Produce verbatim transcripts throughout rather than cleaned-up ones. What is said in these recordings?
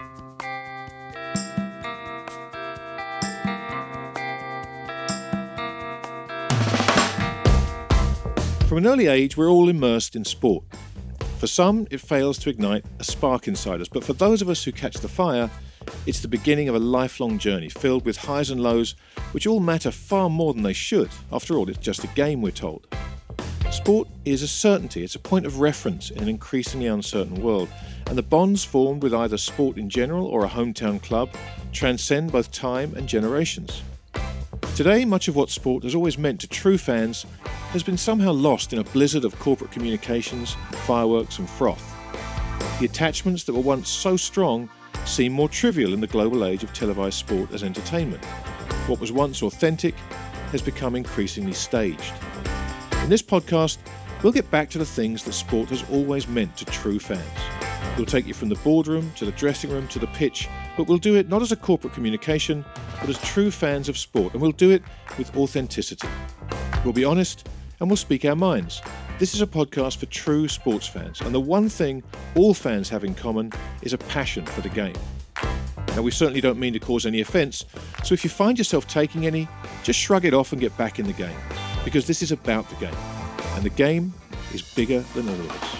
From an early age, we're all immersed in sport. For some, it fails to ignite a spark inside us, but for those of us who catch the fire, it's the beginning of a lifelong journey filled with highs and lows, which all matter far more than they should. After all, it's just a game, we're told. Sport is a certainty, it's a point of reference in an increasingly uncertain world, and the bonds formed with either sport in general or a hometown club transcend both time and generations. Today, much of what sport has always meant to true fans has been somehow lost in a blizzard of corporate communications, fireworks and froth. The attachments that were once so strong seem more trivial in the global age of televised sport as entertainment. What was once authentic has become increasingly staged. In this podcast, we'll get back to the things that sport has always meant to true fans. We'll take you from the boardroom to the dressing room to the pitch, but we'll do it not as a corporate communication, but as true fans of sport, and we'll do it with authenticity. We'll be honest, and we'll speak our minds. This is a podcast for true sports fans, and the one thing all fans have in common is a passion for the game. Now, we certainly don't mean to cause any offence, so if you find yourself taking any, just shrug it off and get back in the game, because this is about the game, and the game is bigger than all of us.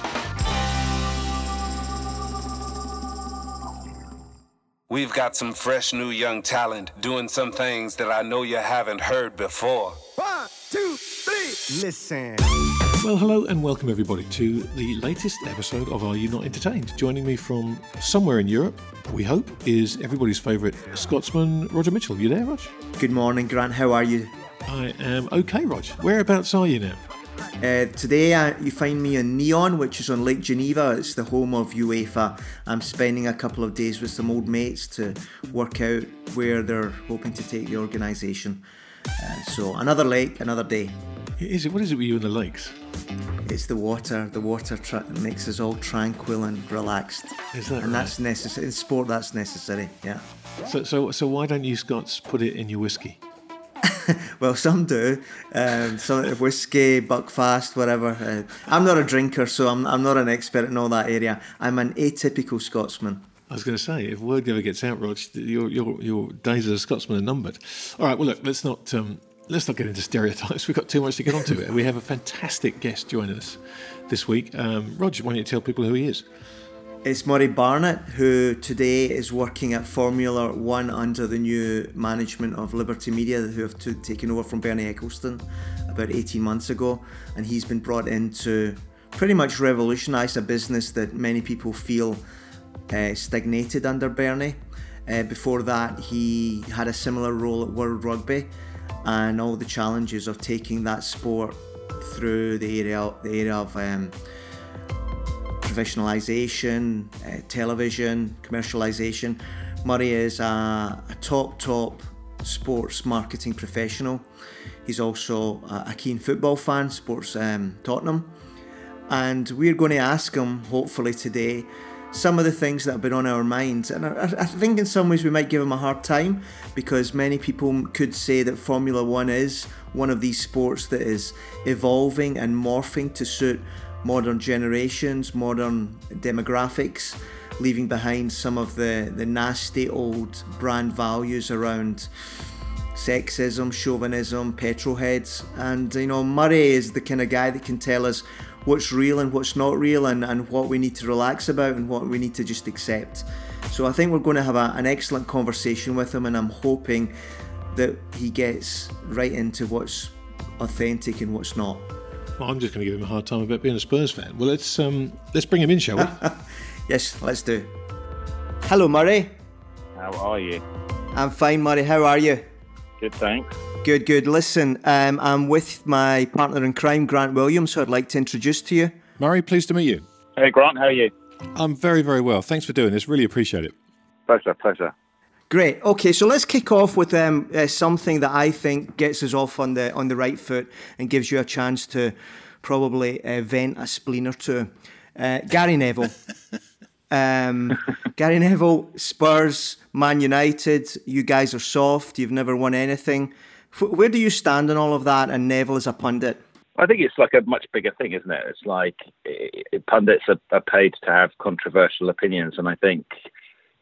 We've got some fresh new young talent doing some things that I know you haven't heard before. One, two, three, listen. Well, hello and welcome everybody to the latest episode of Are You Not Entertained? Joining me from somewhere in Europe, we hope, is everybody's favourite Scotsman, Roger Mitchell. You there, Rog? Good morning, Grant. How are you? I am okay, Rog. Whereabouts are you now? Uh, today uh, you find me in Neon, which is on Lake Geneva. It's the home of UEFA. I'm spending a couple of days with some old mates to work out where they're hoping to take the organisation. Uh, so another lake, another day. Is it? What is it with you in the lakes? It's the water. The water tra- makes us all tranquil and relaxed. Is that And right? that's necessary. In sport, that's necessary, yeah. So, so, so why don't you Scots put it in your whiskey? Well, some do. Um, some whiskey, Buckfast, whatever. Uh, I'm not a drinker, so I'm I'm not an expert in all that area. I'm an atypical Scotsman. I was going to say, if word ever gets out, Rog, your your your days as a Scotsman are numbered. All right, well, look, let's not um, let's not get into stereotypes. We've got too much to get onto. We have a fantastic guest joining us this week. Um, Rog, why don't you tell people who he is? It's Murray Barnett, who today is working at Formula One under the new management of Liberty Media, who have to, taken over from Bernie Ecclestone about eighteen months ago. And he's been brought in to pretty much revolutionise a business that many people feel uh, stagnated under Bernie. Uh, before that, he had a similar role at World Rugby and all the challenges of taking that sport through the area, the area of... Um, professionalisation, uh, television, commercialisation. Murray is a, a top, top sports marketing professional. He's also a, a keen football fan, supports um, Tottenham. And we're going to ask him, hopefully today, some of the things that have been on our minds. And I, I think in some ways we might give him a hard time, because many people could say that Formula One is one of these sports that is evolving and morphing to suit modern generations, modern demographics, leaving behind some of the, the nasty old brand values around sexism, chauvinism, petrolheads. And, you know, Murray is the kind of guy that can tell us what's real and what's not real, and, and what we need to relax about and what we need to just accept. So I think we're going to have a, an excellent conversation with him, and I'm hoping that he gets right into what's authentic and what's not. Well, I'm just going to give him a hard time about being a Spurs fan. Well, let's um, let's bring him in, shall we? Yes, let's do. Hello, Murray. How are you? I'm fine, Murray. How are you? Good, thanks. Good, good. Listen, um, I'm with my partner in crime, Grant Williams, who I'd like to introduce to you. Murray, pleased to meet you. Hey, Grant, how are you? I'm very, very well. Thanks for doing this. Really appreciate it. Pleasure, pleasure. Great. Okay, so let's kick off with um, uh, something that I think gets us off on the on the right foot and gives you a chance to probably uh, vent a spleen or two. Uh, Gary Neville. um, Gary Neville, Spurs, Man United. You guys are soft. You've never won anything. Where do you stand on all of that, and Neville as a pundit? I think it's like a much bigger thing, isn't it? It's like it, pundits are, are paid to have controversial opinions, and I think like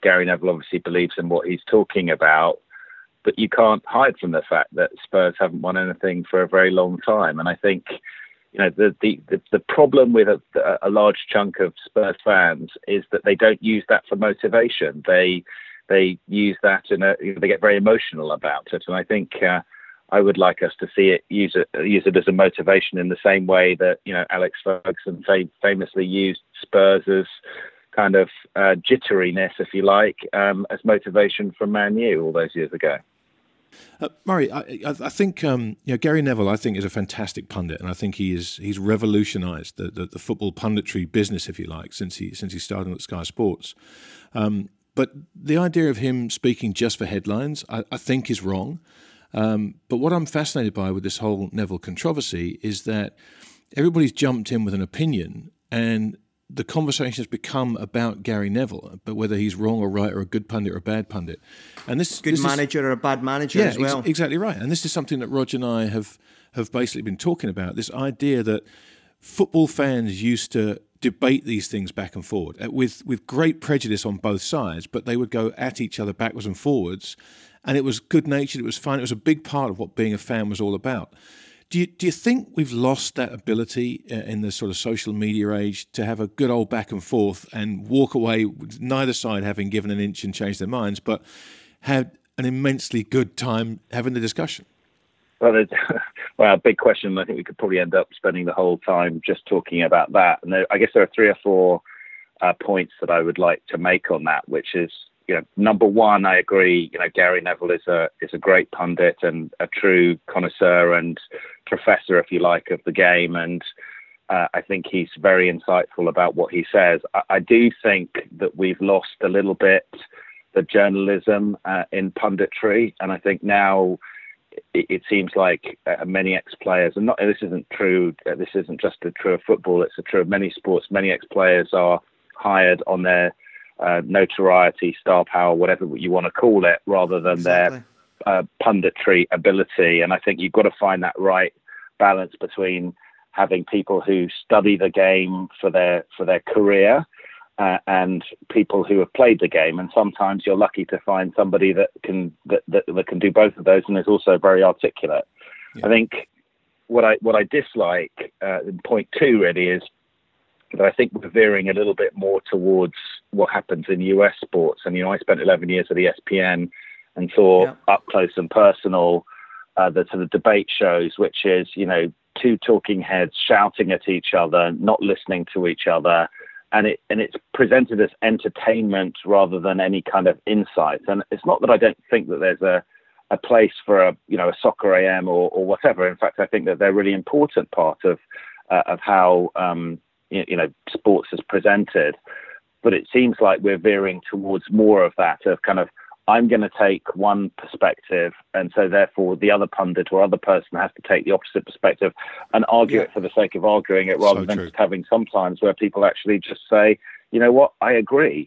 Gary Neville obviously believes in what he's talking about, but you can't hide from the fact that Spurs haven't won anything for a very long time. And I think, you know, the the, the, the problem with a, a large chunk of Spurs fans is that they don't use that for motivation. They they use that in a, you know, they get very emotional about it. And I think uh, I would like us to see it, use it, use it as a motivation in the same way that, you know, Alex Ferguson fam- famously used Spurs as kind of uh, jitteriness, if you like, um, as motivation from Man U all those years ago. Uh, Murray, I, I, I think um, you know, Gary Neville, I think, is a fantastic pundit, and I think he is he's revolutionised the, the, the football punditry business, if you like, since he since he started at Sky Sports. Um, but the idea of him speaking just for headlines, I, I think, is wrong. Um, but what I'm fascinated by with this whole Neville controversy is that everybody's jumped in with an opinion, and the conversation has become about Gary Neville, but whether he's wrong or right, or a good pundit or a bad pundit. And this good this manager is, or a bad manager yeah, as well. Ex- exactly right. And this is something that Roger and I have have basically been talking about. This idea that football fans used to debate these things back and forward with with great prejudice on both sides, but they would go at each other backwards and forwards, and it was good natured. It was fun. It was a big part of what being a fan was all about. Do you, do you think we've lost that ability in the sort of social media age to have a good old back and forth and walk away with neither side having given an inch and changed their minds, but had an immensely good time having the discussion? Well, well, big question. I think we could probably end up spending the whole time just talking about that. And there, I guess there are three or four uh, points that I would like to make on that, which is, you know, number one, I agree, you know, Gary Neville is a is a great pundit and a true connoisseur and professor, if you like, of the game. And uh, I think he's very insightful about what he says. I, I do think that we've lost a little bit the journalism uh, in punditry. And I think now it, it seems like uh, many ex-players, and not this isn't true, uh, this isn't just a true of football, it's a true of many sports. Many ex-players are hired on their Uh, notoriety, star power, whatever you want to call it, rather than Exactly. their uh, punditry ability. And I think you've got to find that right balance between having people who study the game for their for their career uh, and people who have played the game. And sometimes you're lucky to find somebody that can that, that, that can do both of those and is also very articulate. Yeah. I think what I what I dislike, uh, point two really is that I think we're veering a little bit more towards what happens in U S sports. And, you know, I spent eleven years at E S P N and saw yeah. up close and personal uh, the sort of debate shows, which is, you know, two talking heads shouting at each other, not listening to each other. And it and it's presented as entertainment rather than any kind of insight. And it's not that I don't think that there's a, a place for a, you know, a soccer A M or, or whatever. In fact, I think that they're a really important part of, uh, of how, um, you know, sports is presented. But it seems like we're veering towards more of that, of kind of, I'm going to take one perspective, and so therefore the other pundit or other person has to take the opposite perspective and argue yeah. it for the sake of arguing it, rather so than true. Just having sometimes where people actually just say, you know what, I agree.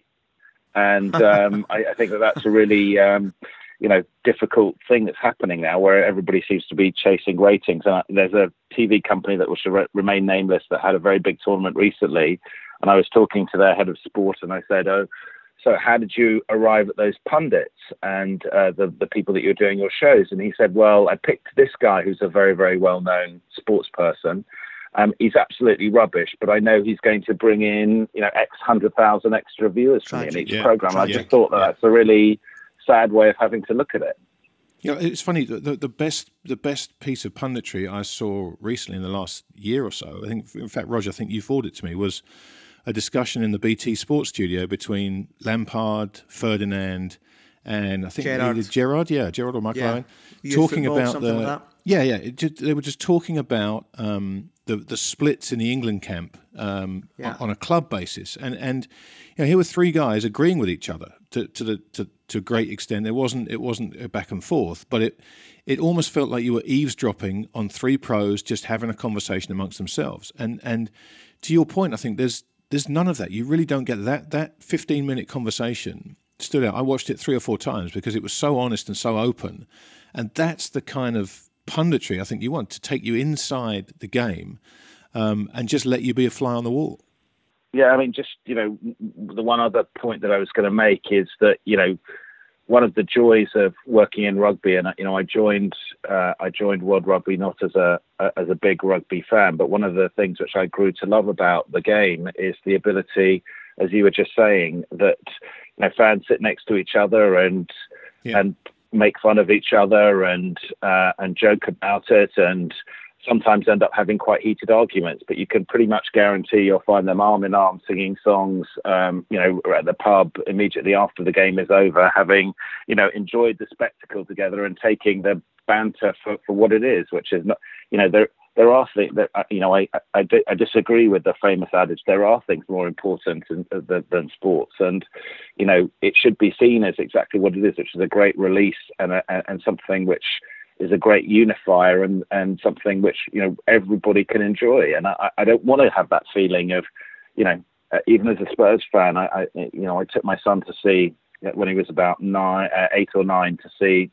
And um, I, I think that that's a really, um, you know, difficult thing that's happening now, where everybody seems to be chasing ratings. And there's a T V company that will re- remain nameless that had a very big tournament recently. And I was talking to their head of sport, and I said, oh, so how did you arrive at those pundits and uh, the, the people that you're doing your shows? And he said, well, I picked this guy who's a very, very well-known sports person. Um, he's absolutely rubbish, but I know he's going to bring in, you know, X hundred thousand extra viewers for me in each yeah, program. And I yeah, just thought that yeah. that's a really sad way of having to look at it. You know, it's funny, the, the best the best piece of punditry I saw recently in the last year or so, I think, in fact, Roger, I think you forwarded it to me, was a discussion in the B T Sports studio between Lampard, Ferdinand, and I think Gerrard. either Gerrard, yeah, Gerrard or Michael yeah. Owen, Youth talking football, about something the like that. yeah, yeah. It just, they were just talking about um, the the splits in the England camp um, yeah. on, on a club basis, and and you know, here were three guys agreeing with each other to to the to, to a great extent. There wasn't it wasn't a back and forth, but it it almost felt like you were eavesdropping on three pros just having a conversation amongst themselves. And and to your point, I think there's there's none of that. You really don't get that. That fifteen minute conversation stood out. I watched it three or four times because it was so honest and so open. And that's the kind of punditry I think you want, to take you inside the game um, and just let you be a fly on the wall. Yeah, I mean, just, you know, the one other point that I was going to make is that, you know, one of the joys of working in rugby, and, you know, I joined uh, I joined World Rugby not as a, a as a big rugby fan, but one of the things which I grew to love about the game is the ability, as you were just saying, that, you know, fans sit next to each other and yeah. and make fun of each other and uh, and joke about it, and sometimes end up having quite heated arguments, but you can pretty much guarantee you'll find them arm in arm singing songs, um, you know, at the pub immediately after the game is over, having, you know, enjoyed the spectacle together and taking the banter for, for what it is, which is not, you know, there there are things that, you know, I, I, I disagree with the famous adage, there are things more important than, than, than sports. And, you know, it should be seen as exactly what it is, which is a great release and a, and something which is a great unifier and, and something which, you know, everybody can enjoy. And I, I don't want to have that feeling of, you know, uh, even as a Spurs fan, I, I, you know, I took my son to see, when he was about nine, uh, eight or nine, to see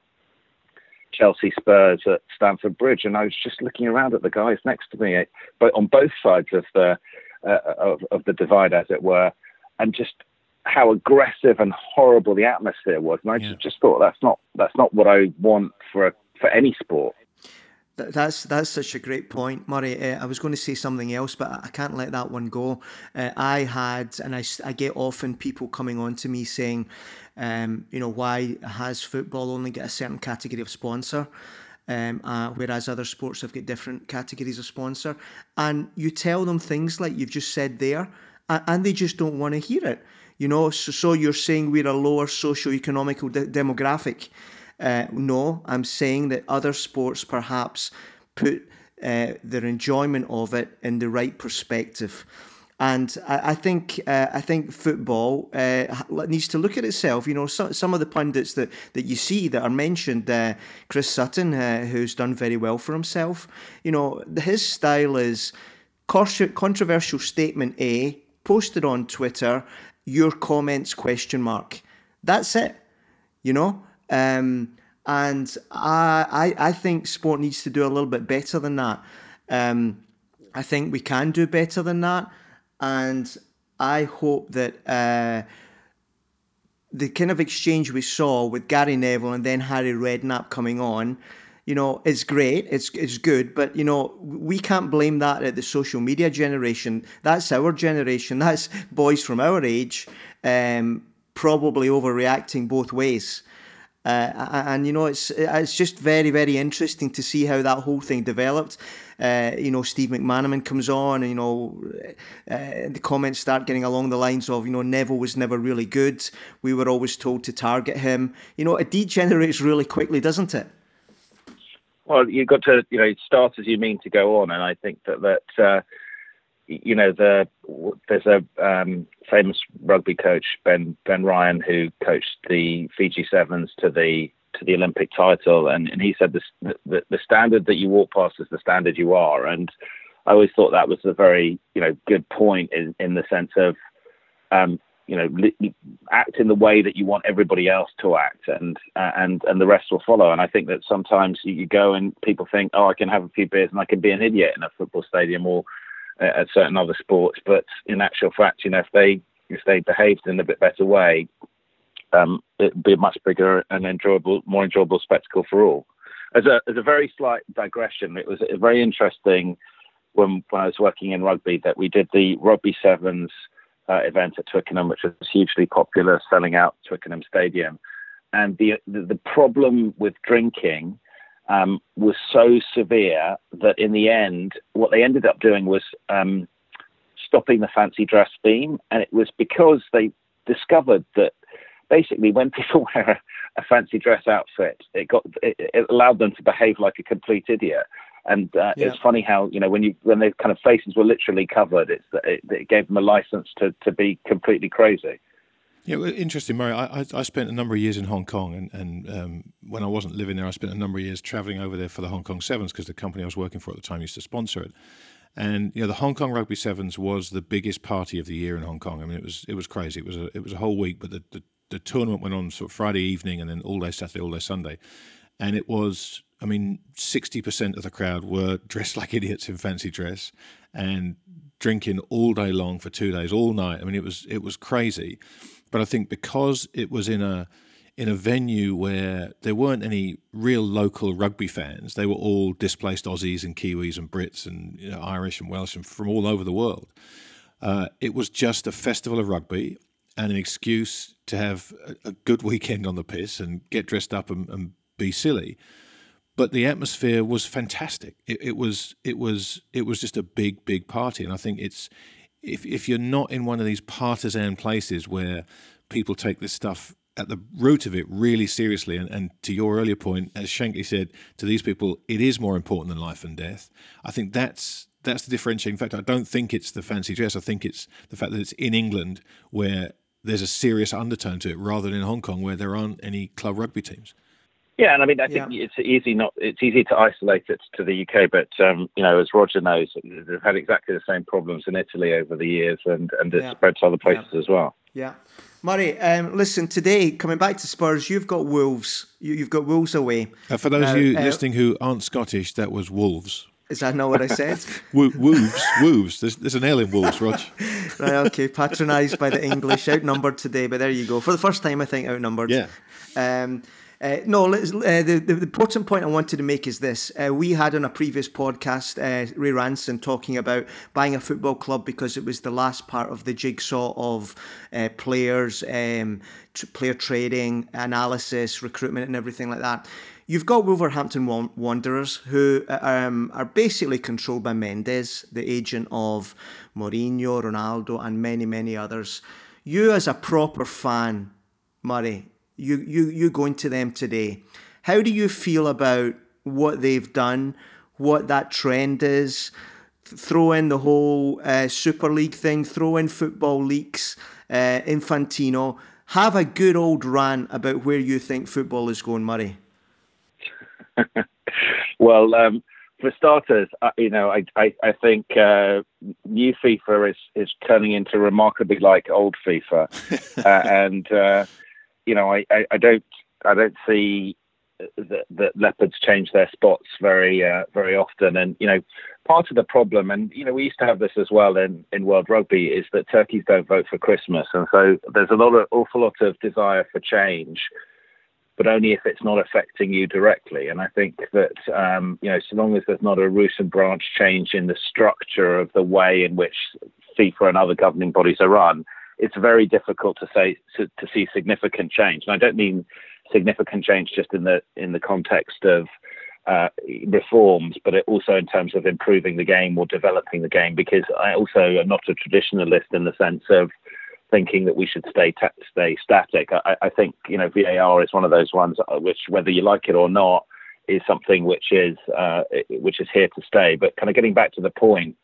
Chelsea Spurs at Stamford Bridge. And I was just looking around at the guys next to me, but on both sides of the, uh, of, of the divide, as it were, and just how aggressive and horrible the atmosphere was. And I yeah. just, just thought that's not, that's not what I want for a, for any sport. That's that's such a great point, Murray. Uh, I was going to say something else, but I can't let that one go. Uh, I had, and I, I get often people coming on to me saying, um, you know, why has football only got a certain category of sponsor, um, uh, whereas other sports have got different categories of sponsor? And you tell them things like you've just said there, and, and they just don't want to hear it. You know, so, so you're saying we're a lower socio-economical de- demographic. Uh, no, I'm saying that other sports perhaps put uh, their enjoyment of it in the right perspective. And I, I think uh, I think football uh, needs to look at itself. You know, some, some of the pundits that, that you see that are mentioned, uh, Chris Sutton, uh, who's done very well for himself, you know, his style is controversial statement A, posted on Twitter, your comments question mark. That's it, you know? Um, and I, I I think sport needs to do a little bit better than that. Um, I think we can do better than that. And I hope that uh, the kind of exchange we saw with Gary Neville and then Harry Redknapp coming on, you know, is great, it's it's good, but, you know, we can't blame that at the social media generation. That's our generation. That's boys from our age, um, probably overreacting both ways. Uh, and, you know, it's it's just very, very interesting to see how that whole thing developed. Uh, you know, Steve McManaman comes on and, you know, uh, the comments start getting along the lines of, you know, Neville was never really good. We were always told to target him. You know, it degenerates really quickly, doesn't it? Well, you've got to, you know, start as you mean to go on. And I think that, that uh, you know, the there's a um, famous rugby coach, Ben Ben Ryan, who coached the Fiji Sevens to the to the Olympic title, and, and he said the, the the standard that you walk past is the standard you are. And I always thought that was a very, you know, good point in, in the sense of, um, you know, li- act in the way that you want everybody else to act, and uh, and and the rest will follow. And I think that sometimes you, you go and people think, oh, I can have a few beers and I can be an idiot in a football stadium or at certain other sports, but in actual fact, you know, if they if they behaved in a bit better way, um, it'd be a much bigger and enjoyable, more enjoyable spectacle for all. As a as a very slight digression, it was a very interesting when when I was working in rugby that we did the Rugby Sevens uh, event at Twickenham, which was hugely popular, selling out Twickenham Stadium, and the the, the problem with drinking Um, was so severe that in the end, what they ended up doing was um, stopping the fancy dress theme. And it was because they discovered that basically when people wear a, a fancy dress outfit, it got it, it allowed them to behave like a complete idiot. And uh, yeah. It's funny how, you know, when you when their kind of faces were literally covered, it's it, it gave them a license to, to be completely crazy. Yeah, well, interesting, Murray. I, I I spent a number of years in Hong Kong, and, and um, when I wasn't living there, I spent a number of years travelling over there for the Hong Kong Sevens because the company I was working for at the time used to sponsor it. And you know, the Hong Kong Rugby Sevens was the biggest party of the year in Hong Kong. I mean, it was it was crazy. It was a it was a whole week, but the the, the tournament went on sort of Friday evening and then all day Saturday, all day Sunday, and it was I mean, sixty percent of the crowd were dressed like idiots in fancy dress and drinking all day long for two days, all night. I mean, it was it was crazy. But I think because it was in a in a venue where there weren't any real local rugby fans, they were all displaced Aussies and Kiwis and Brits and, you know, Irish and Welsh and from all over the world. Uh, it was just a festival of rugby and an excuse to have a, a good weekend on the piss and get dressed up and, and be silly. But the atmosphere was fantastic. It, it was it was it was just a big big party, and I think it's if if you're not in one of these partisan places where people take this stuff at the root of it really seriously, and, and to your earlier point, as Shankly said, to these people, it is more important than life and death. I think that's that's the differentiating factor. I don't think it's the fancy dress. I think it's the fact that it's in England where there's a serious undertone to it, rather than in Hong Kong where there aren't any club rugby teams. Yeah, and I mean, I think yeah. it's easy not it's easy to isolate it to the U K, but um, you know, as Roger knows, they've had exactly the same problems in Italy over the years, and and it yeah. spread to other places yeah. as well. Yeah, Murray. Um, listen, today coming back to Spurs, you've got Wolves. You, you've got Wolves away. Uh, for those uh, of you uh, listening who aren't Scottish, that was Wolves. Is that not what I said? Wo- wolves, Wolves. There's, there's an L in Wolves, Rog. Right, okay. Patronised by the English, outnumbered today, but there you go. For the first time, I think outnumbered. Yeah. Um, Uh, no, let's, uh, the, the important point I wanted to make is this. Uh, we had on a previous podcast, uh, Ray Ranson talking about buying a football club because it was the last part of the jigsaw of uh, players, um, tr- player trading, analysis, recruitment and everything like that. You've got Wolverhampton Wanderers, who um, are basically controlled by Mendes, the agent of Mourinho, Ronaldo and many, many others. You as a proper fan, Murray, You, you you going to them today. How do you feel about what they've done, what that trend is? Throw in the whole uh, Super League thing, throw in football leaks, uh, Infantino. Have a good old rant about where you think football is going, Murray. Well, um, for starters, uh, you know, I I, I think uh, new FIFA is, is turning into remarkably like old FIFA, uh, and. Uh, You know, I, I, I don't I don't see that, that leopards change their spots very uh, very often. And you know, part of the problem, and you know, we used to have this as well in, in World Rugby, is that turkeys don't vote for Christmas, and so there's a lot of awful lot of desire for change, but only if it's not affecting you directly. And I think that um, you know, so long as there's not a root and branch change in the structure of the way in which FIFA and other governing bodies are run, it's very difficult to say to, to see significant change. And I don't mean significant change just in the in the context of uh, reforms, but it also in terms of improving the game or developing the game. Because I also am not a traditionalist in the sense of thinking that we should stay t- stay static. I, I think you know V A R is one of those ones which, whether you like it or not, is something which is uh, which is here to stay. But kind of getting back to the point.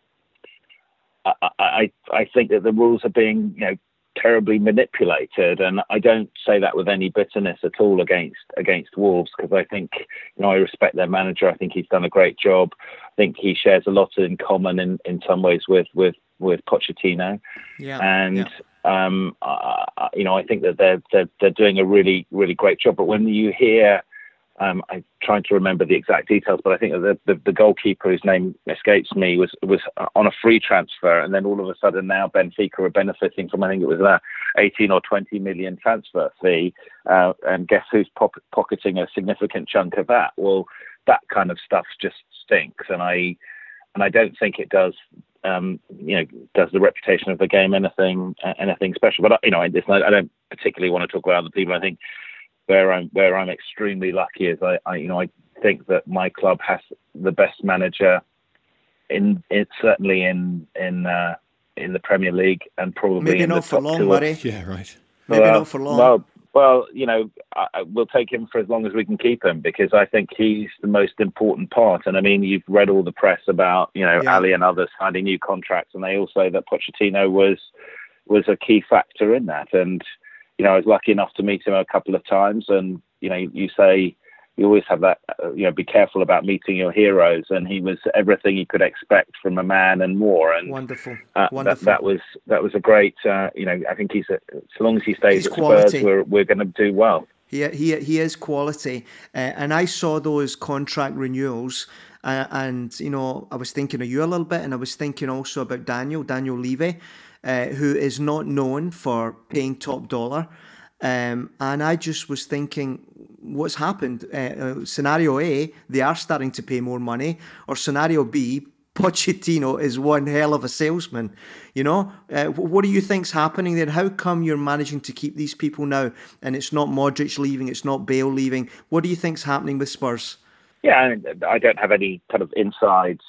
I, I I think that the rules are being, you know, terribly manipulated, and I don't say that with any bitterness at all against against Wolves, because I think, you know, I respect their manager. I think he's done a great job. I think he shares a lot in common in, in some ways with with with Pochettino. Yeah. And yeah. um, uh, you know, I think that they're they're they're doing a really really great job. But when you hear Um, I'm trying to remember the exact details, but I think that the, the, the goalkeeper whose name escapes me was was on a free transfer, and then all of a sudden now Benfica are benefiting from, I think it was a eighteen or twenty million transfer fee, uh, and guess who's po- pocketing a significant chunk of that? Well, that kind of stuff just stinks, and I and I don't think it does. Um, you know, does the reputation of the game anything uh, anything special? But you know, I, I don't particularly want to talk about other people. I think. Where I'm where I'm extremely lucky is I, I you know I think that my club has the best manager in it certainly in in uh, in the Premier League and probably maybe in not the for top long, two. Murray. Yeah, right. Maybe well, not for long. Well, well, you know, I, we'll take him for as long as we can keep him, because I think he's the most important part. And I mean, you've read all the press about you know yeah. Ali and others signing new contracts, and they all say that Pochettino was was a key factor in that. And you know, I was lucky enough to meet him a couple of times, and you know, you say you always have that, uh, you know, be careful about meeting your heroes, and he was everything you could expect from a man and more. And wonderful, uh, wonderful. That, that was that was a great, uh, you know, I think he's a, so long as he stays he's at quality. Spurs, we're we're going to do well. He he he is quality, uh, and I saw those contract renewals, uh, and you know I was thinking of you a little bit, and I was thinking also about Daniel Daniel Levy, uh, who is not known for paying top dollar, um, and I just was thinking, what's happened? Uh, uh, scenario A, they are starting to pay more money, or scenario B, Pochettino is one hell of a salesman. You know, uh, what do you think's happening there? How come you're managing to keep these people now, and it's not Modric leaving, it's not Bale leaving? What do you think's happening with Spurs? Yeah, I, mean, I don't have any kind of inside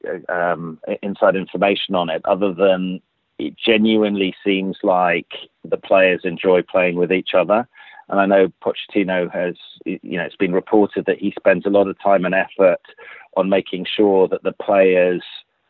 um, inside information on it, other than it genuinely seems like the players enjoy playing with each other. And I know Pochettino has, you know, it's been reported that he spends a lot of time and effort on making sure that the players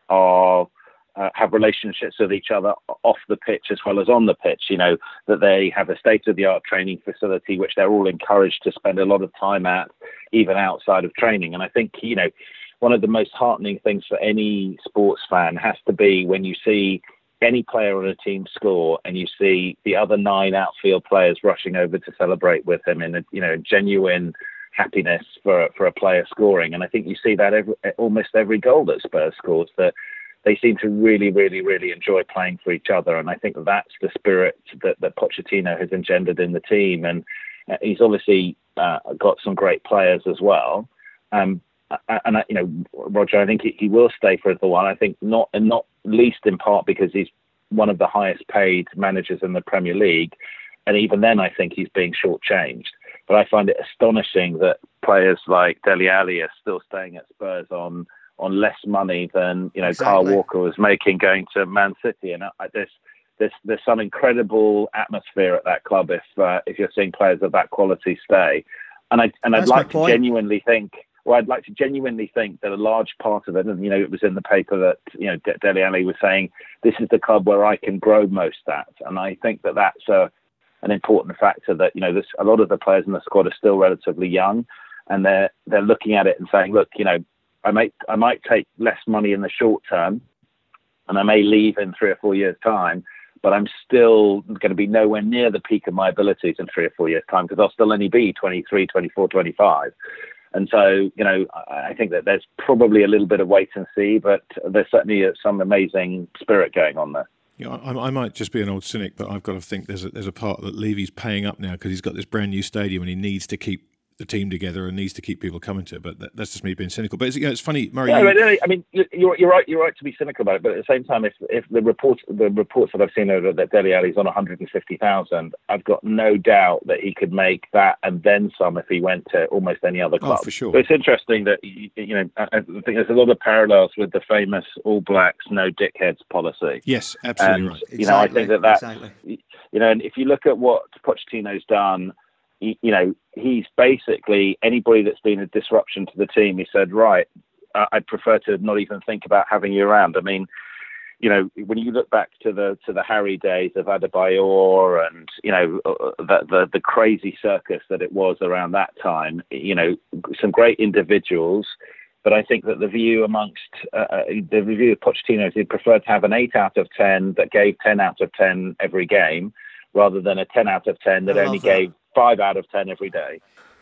are uh, have relationships with each other off the pitch as well as on the pitch. You know, that they have a state-of-the-art training facility, which they're all encouraged to spend a lot of time at, even outside of training. And I think, you know, one of the most heartening things for any sports fan has to be when you see any player on a team score and you see the other nine outfield players rushing over to celebrate with him in a, you know, genuine happiness for for a player scoring. And I think you see that every, almost every goal that Spurs scores, that they seem to really, really, really enjoy playing for each other. And I think that's the spirit that, that Pochettino has engendered in the team. And uh, he's obviously uh, got some great players as well. Um, and, uh, you know, Roger, I think he, he will stay for a little while. I think not, and not least in part because he's one of the highest paid managers in the Premier League. And even then, I think he's being shortchanged. But I find it astonishing that players like Dele Alli are still staying at Spurs on on less money than, you know, exactly. Kyle Walker was making going to Man City. And I, there's there's there's some incredible atmosphere at that club if uh, if you're seeing players of that quality stay. And I and I'd like to genuinely think. Well, I'd like to genuinely think that a large part of it, and, you know, it was in the paper that, you know, Dele Alli was saying, this is the club where I can grow most at. And I think that that's a, an important factor that, you know, this, a lot of the players in the squad are still relatively young, and they're they're looking at it and saying, look, you know, I might, I might take less money in the short term, and I may leave in three or four years' time, but I'm still going to be nowhere near the peak of my abilities in three or four years' time, because I'll still only be twenty-three, twenty-four, twenty-five. And so, you know, I think that there's probably a little bit of wait and see, but there's certainly some amazing spirit going on there. Yeah, I, I might just be an old cynic, but I've got to think there's a, there's a part that Levy's paying up now because he's got this brand new stadium and he needs to keep the team together and needs to keep people coming to it. But that, that's just me being cynical. But it's, you know, it's funny, Murray. Yeah, you... I mean, you're you're right. You're right to be cynical about it. But at the same time, if if the reports the reports that I've seen are that Dele Alli's on one hundred fifty thousand, I've got no doubt that he could make that and then some if he went to almost any other club. Oh, for sure. But it's interesting that, you know, I think there's a lot of parallels with the famous All Blacks no dickheads policy. Yes, absolutely and, right. You exactly, know, I think that that's exactly. you know, and if you look at what Pochettino's done. You know, he's basically anybody that's been a disruption to the team. He said, right, I'd prefer to not even think about having you around. I mean, you know, when you look back to the to the Harry days of Adebayor and, you know, the, the the crazy circus that it was around that time, you know, some great individuals. But I think that the view amongst uh, the view of Pochettino is he'd prefer to have an eight out of ten that gave ten out of ten every game, rather than a ten out of ten that only that. gave five out of ten every day.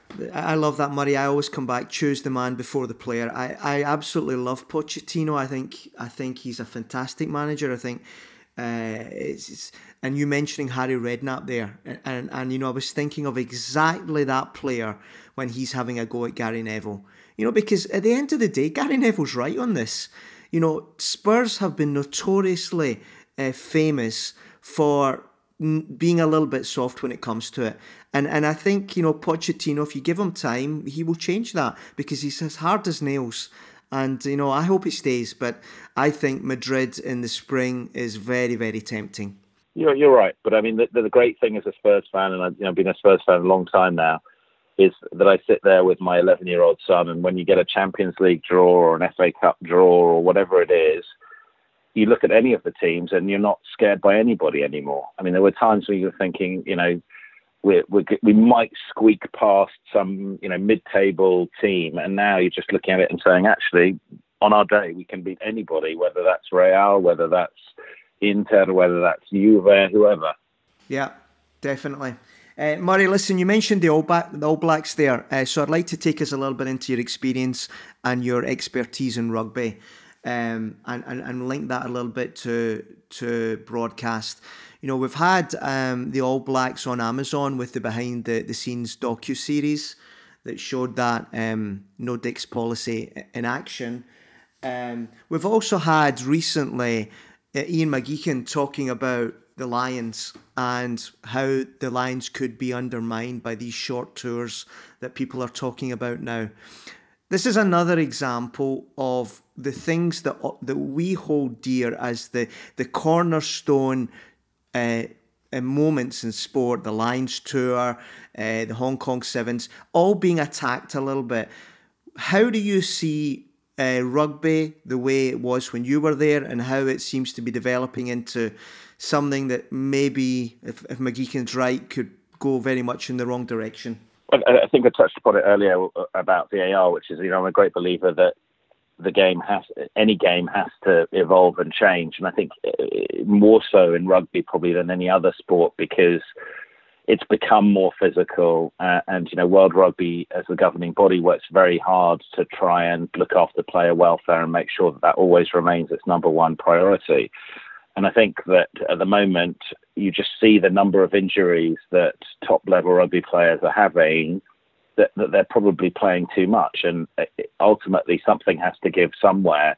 I love that, Murray. I always come back, choose the man before the player. I, I absolutely love Pochettino. I think I think he's a fantastic manager. I think uh, it's, it's and you mentioning Harry Redknapp there, and, and and you know I was thinking of exactly that player when he's having a go at Gary Neville. You know, because at the end of the day, Gary Neville's right on this. You know, Spurs have been notoriously uh, famous for being a little bit soft when it comes to it. And and I think, you know, Pochettino, if you give him time, he will change that because he's as hard as nails. And, you know, I hope he stays. But I think Madrid in the spring is very, very tempting. You're, you're right. But, I mean, the, the great thing as a Spurs fan, and I've you know, been a Spurs fan a long time now, is that I sit there with my eleven-year-old son, and when you get a Champions League draw or an F A Cup draw or whatever it is, you look at any of the teams and you're not scared by anybody anymore. I mean, there were times when you were thinking, you know, we we we might squeak past some, you know, mid-table team, and now you're just looking at it and saying, actually, on our day, we can beat anybody, whether that's Real, whether that's Inter, whether that's Juve, whoever. Yeah, definitely. Uh, Murray, listen, you mentioned the All, Black, the All Blacks there, uh, so I'd like to take us a little bit into your experience and your expertise in rugby, um, and, and, and link that a little bit to to broadcast. You know, we've had um, the All Blacks on Amazon with the behind the, the scenes docu-series that showed that um, no Dicks policy in action. Um, we've also had recently uh, Ian McGeechan talking about the Lions and how the Lions could be undermined by these short tours that people are talking about now. This is another example of the things that that we hold dear as the, the cornerstone uh, uh, moments in sport, the Lions tour, uh, the Hong Kong Sevens, all being attacked a little bit. How do you see uh, rugby the way it was when you were there, and how it seems to be developing into something that maybe, if, if McGeechan's right, could go very much in the wrong direction? Well, I think I touched upon it earlier about V A R, which is, you know, I'm a great believer that the game has, any game has to evolve and change. And I think more so in rugby probably than any other sport, because it's become more physical. Uh, and, you know, World Rugby as the governing body works very hard to try and look after player welfare and make sure that that always remains its number one priority. And I think that at the moment, you just see the number of injuries that top-level rugby players are having, that, that they're probably playing too much. And ultimately, something has to give somewhere.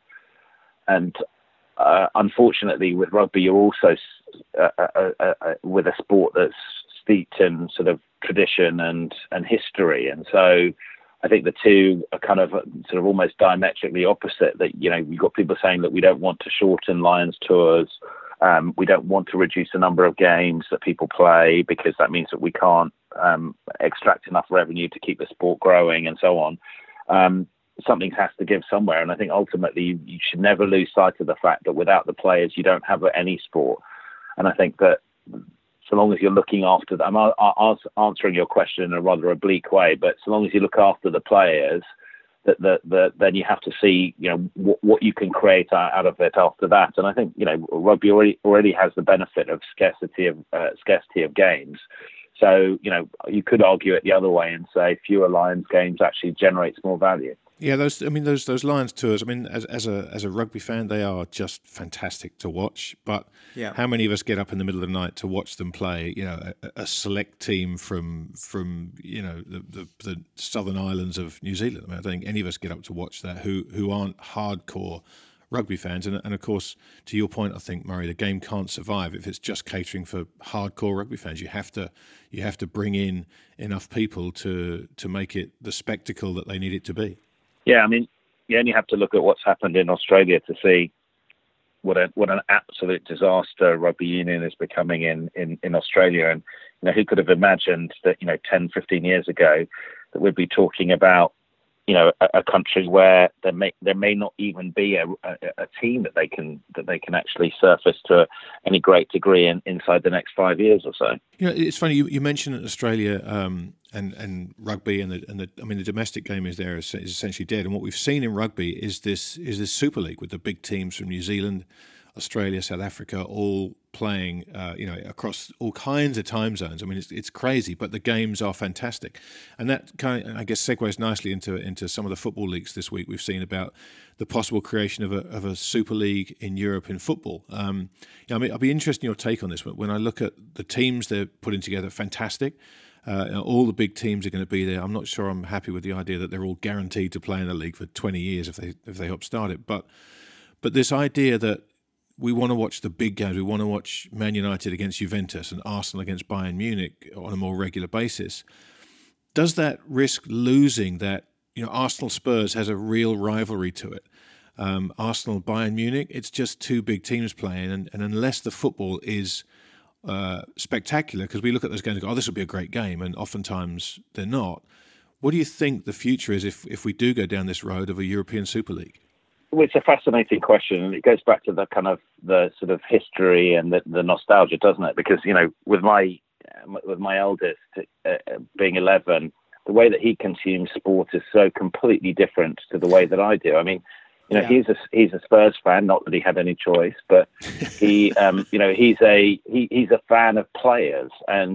And uh, unfortunately, with rugby, you're also uh, uh, uh, uh, with a sport that's steeped in sort of tradition and, and history. And so I think the two are kind of sort of almost diametrically opposite. That, you know, you've got people saying that we don't want to shorten Lions tours. Um, we don't want to reduce the number of games that people play because that means that we can't um, extract enough revenue to keep the sport growing and so on. Um, something has to give somewhere. And I think ultimately you, you should never lose sight of the fact that without the players, you don't have any sport. And I think that so long as you're looking after them, I'm, I'm answering your question in a rather oblique way, but so long as you look after the players, that, that, that then you have to see, you know, what, what you can create out, out of it after that. And I think, you know, rugby already already has the benefit of scarcity of uh, scarcity of games. So, you know, you could argue it the other way and say fewer Lions games actually generates more value. Yeah, those. I mean, those those Lions tours. I mean, as as a as a rugby fan, they are just fantastic to watch. But yeah. How many of us get up in the middle of the night to watch them play? You know, a, a select team from from you know the, the the southern islands of New Zealand. I mean, I don't think any of us get up to watch that who who aren't hardcore rugby fans. And and of course, to your point, I think, Murray, the game can't survive if it's just catering for hardcore rugby fans. You have to you have to bring in enough people to to make it the spectacle that they need it to be. Yeah, I mean, you only have to look at what's happened in Australia to see what a what an absolute disaster rugby union is becoming in, in, in Australia. And, you know, who could have imagined that, you know, ten, fifteen years ago that we'd be talking about, you know, a, a country where there may there may not even be a, a, a team that they can that they can actually surface to any great degree in, inside the next five years or so. You know, it's funny you, you mentioned Australia um, and and rugby and the and the I mean the domestic game is there is, is essentially dead. And what we've seen in rugby is this is this Super League with the big teams from New Zealand, Australia, South Africa, all playing, uh, you know, across all kinds of time zones. I mean, it's it's crazy, but the games are fantastic, and that kind of, I guess, segues nicely into into some of the football leagues this week. We've seen about the possible creation of a of a Super League in Europe in football. Um, you know, I mean, I'd be interested in your take on this. When I look at the teams they're putting together, fantastic. Uh, you know, all the big teams are going to be there. I'm not sure I'm happy with the idea that they're all guaranteed to play in the league for twenty years if they if they help start it. But but this idea that we want to watch the big games. We want to watch Man United against Juventus and Arsenal against Bayern Munich on a more regular basis. Does that risk losing that? You know, Arsenal Spurs has a real rivalry to it. Um, Arsenal Bayern Munich, it's just two big teams playing, and, and unless the football is uh, spectacular, because we look at those games and go, "Oh, this will be a great game," and oftentimes they're not. What do you think the future is if if we do go down this road of a European Super League? Well, it's a fascinating question, and it goes back to the kind of the sort of history and the, the nostalgia, doesn't it? Because, you know, with my with my eldest uh, being eleven, the way that he consumes sport is so completely different to the way that I do. I mean, you know, yeah. he's a he's a Spurs fan, not that he had any choice, but he, um, you know, he's a he, he's a fan of players, and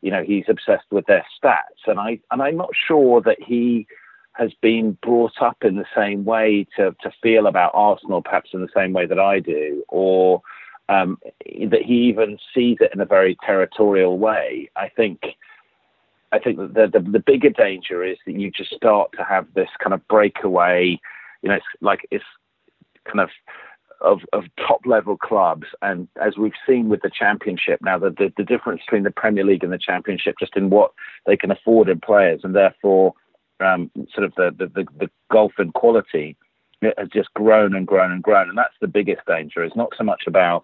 you know, he's obsessed with their stats. And I and I'm not sure that he has been brought up in the same way to to feel about Arsenal, perhaps in the same way that I do, or um, that he even sees it in a very territorial way. I think. I think that the, the the bigger danger is that you just start to have this kind of breakaway, you know, it's like it's kind of of, of top level clubs. And as we've seen with the Championship now, the, the, the difference between the Premier League and the Championship, just in what they can afford in players, and therefore um, sort of the, the, the, the gulf in quality, it has just grown and grown and grown. And that's the biggest danger. It's not so much about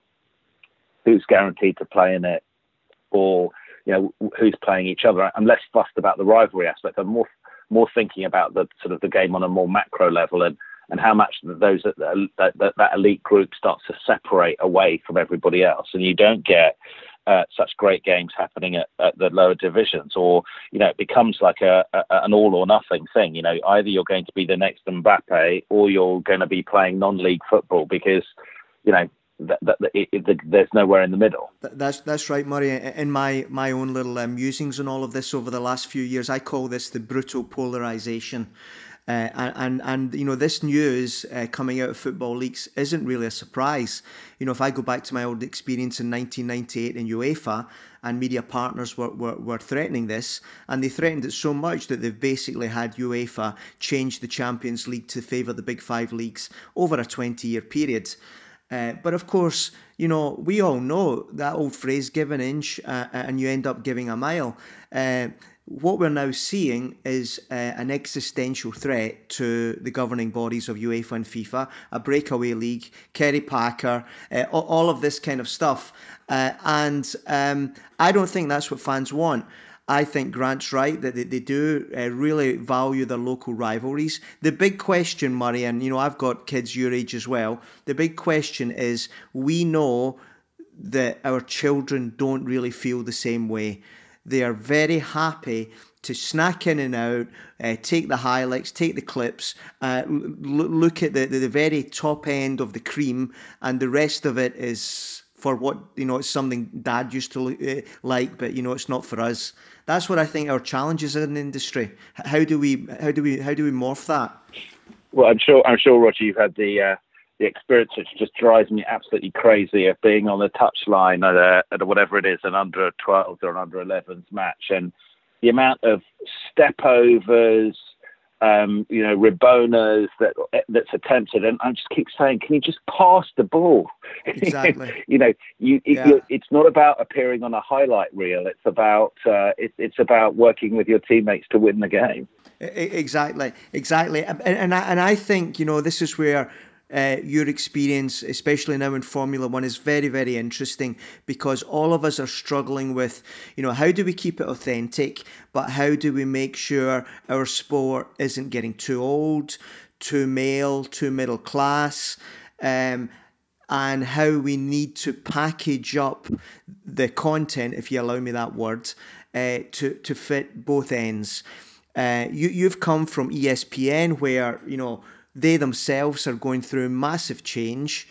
who's guaranteed to play in it or, you know, who's playing each other. I'm less fussed about the rivalry aspect. I'm more more thinking about the sort of the game on a more macro level, and, and how much those that, that that elite group starts to separate away from everybody else, and you don't get uh, such great games happening at, at the lower divisions, or you know, it becomes like a, a an all or nothing thing. You know, either you're going to be the next Mbappe, or you're going to be playing non-league football, because you know. That, that, that it, it, there's nowhere in the middle. That's that's right, Murray. In my my own little um, musings on all of this over the last few years, I call this the brutal polarisation. Uh, and, and and you know, this news uh, coming out of football leaks isn't really a surprise. You know, if I go back to my old experience in nineteen ninety-eight in UEFA, and media partners were, were, were threatening this, and they threatened it so much that they've basically had UEFA change the Champions League to favour the Big Five leagues over a twenty-year period. Uh, but of course, you know, we all know that old phrase, give an inch uh, and you end up giving a mile. Uh, what we're now seeing is uh, an existential threat to the governing bodies of UEFA and FIFA, a breakaway league, Kerry Packer, uh, all of this kind of stuff. Uh, and um, I don't think that's what fans want. I think Grant's right that they, they do uh, really value their local rivalries. The big question, Murray, and you know, I've got kids your age as well, the big question is, we know that our children don't really feel the same way. They are very happy to snack in and out, uh, take the highlights, take the clips, uh, l- look at the, the, the very top end of the cream, and the rest of it is for what, you know, it's something Dad used to uh, like, but you know, it's not for us. That's what I think our challenge is in the industry. How do we, how do we, how do we morph that? Well, I'm sure, I'm sure, Roger, you've had the uh, the experience which just drives me absolutely crazy of being on the touchline at, a, at a, whatever it is, an under twelves or an under elevens match, and the amount of step overs, um, you know, Rabonas that that's attempted, and I just keep saying, can you just pass the ball? Exactly. you know, you, it, yeah. you, it's not about appearing on a highlight reel. It's about uh, it, it's about working with your teammates to win the game. Exactly, exactly, and and I, and I think, you know, this is where Uh, your experience, especially now in Formula One, is very, very interesting, because all of us are struggling with, you know, how do we keep it authentic, but how do we make sure our sport isn't getting too old, too male, too middle class, um, and how we need to package up the content, if you allow me that word, uh, to, to fit both ends. Uh, you, you've come from E S P N, where, you know, they themselves are going through massive change.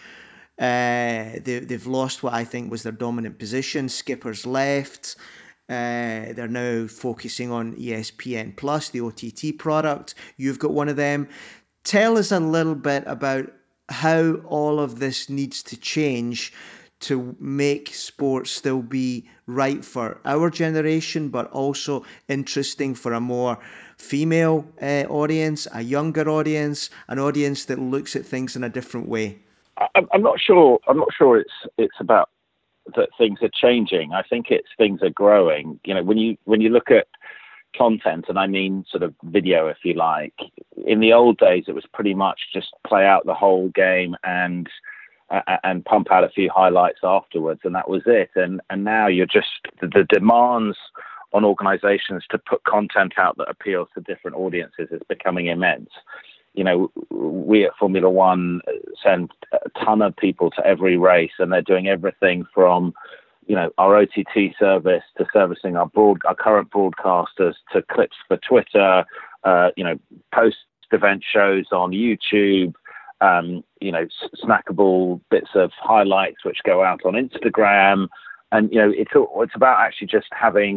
Uh, they, they've lost what I think was their dominant position. Skipper's left. Uh, they're now focusing on E S P N Plus, the O T T product. You've got one of them. Tell us a little bit about how all of this needs to change to make sports still be right for our generation, but also interesting for a more female uh, audience, a younger audience, an audience that looks at things in a different way? I'm not sure. I'm not sure it's it's about that things are changing. I think it's things are growing. You know, when you when you look at content, and I mean sort of video, if you like. In the old days, it was pretty much just play out the whole game and uh, and pump out a few highlights afterwards, and that was it. And and now you're just the, the demands on organizations to put content out that appeals to different audiences is becoming immense. You know, we at Formula One send a ton of people to every race, and they're doing everything from, you know, our O T T service to servicing our broad, our current broadcasters, to clips for Twitter, uh, you know, post-event shows on YouTube, um, you know, snackable bits of highlights which go out on Instagram. And, you know, it's, it's about actually just having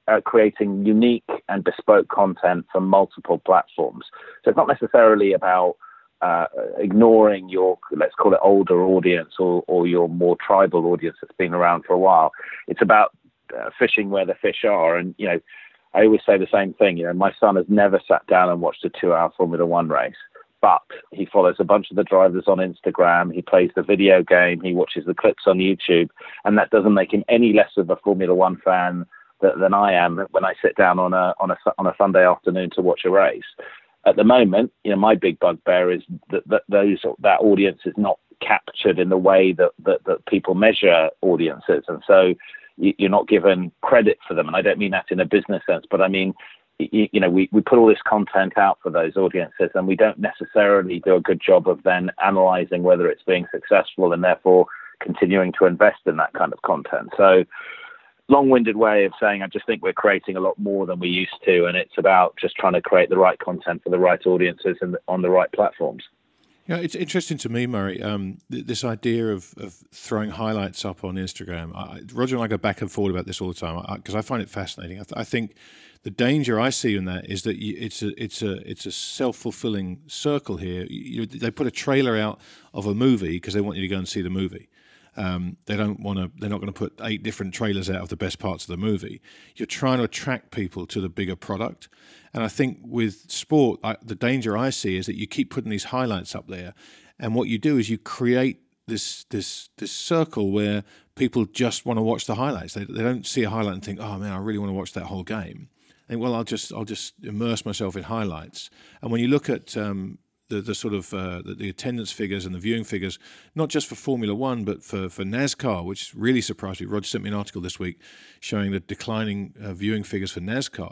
uh, creating unique and bespoke content for multiple platforms. So it's not necessarily about uh, ignoring your, let's call it older audience or, or your more tribal audience that's been around for a while. It's about uh, fishing where the fish are. And, you know, I always say the same thing. You know, my son has never sat down and watched a two-hour Formula One race, but he follows a bunch of the drivers on Instagram. He plays the video game. He watches the clips on YouTube, and that doesn't make him any less of a Formula One fan th- than I am when I sit down on a on a on a Sunday afternoon to watch a race. At the moment, you know, my big bugbear is that, that those that audience is not captured in the way that that, that people measure audiences, and so you're not given credit for them. And I don't mean that in a business sense, but I mean, you, you know, we, we put all this content out for those audiences, and we don't necessarily do a good job of then analyzing whether it's being successful and therefore continuing to invest in that kind of content. So long-winded way of saying, I just think we're creating a lot more than we used to. And it's about just trying to create the right content for the right audiences and on the right platforms. Yeah, it's interesting to me, Murray, um, th- this idea of, of throwing highlights up on Instagram. I, Roger and I go back and forth about this all the time because I, I find it fascinating. I, th- I think the danger I see in that is that you, it's a it's a it's a self-fulfilling circle here. You, they put a trailer out of a movie because they want you to go and see the movie. Um, they don't want to. They're not going to put eight different trailers out of the best parts of the movie. You're trying to attract people to the bigger product, and I think with sport, I, the danger I see is that you keep putting these highlights up there, and what you do is you create this this this circle where people just want to watch the highlights. They they don't see a highlight and think, oh man, I really want to watch that whole game. And well, I'll just I'll just immerse myself in highlights. And when you look at um, The, the sort of uh, the, the attendance figures and the viewing figures, not just for Formula One, but for, for NASCAR, which really surprised me. Roger sent me an article this week showing the declining uh, viewing figures for NASCAR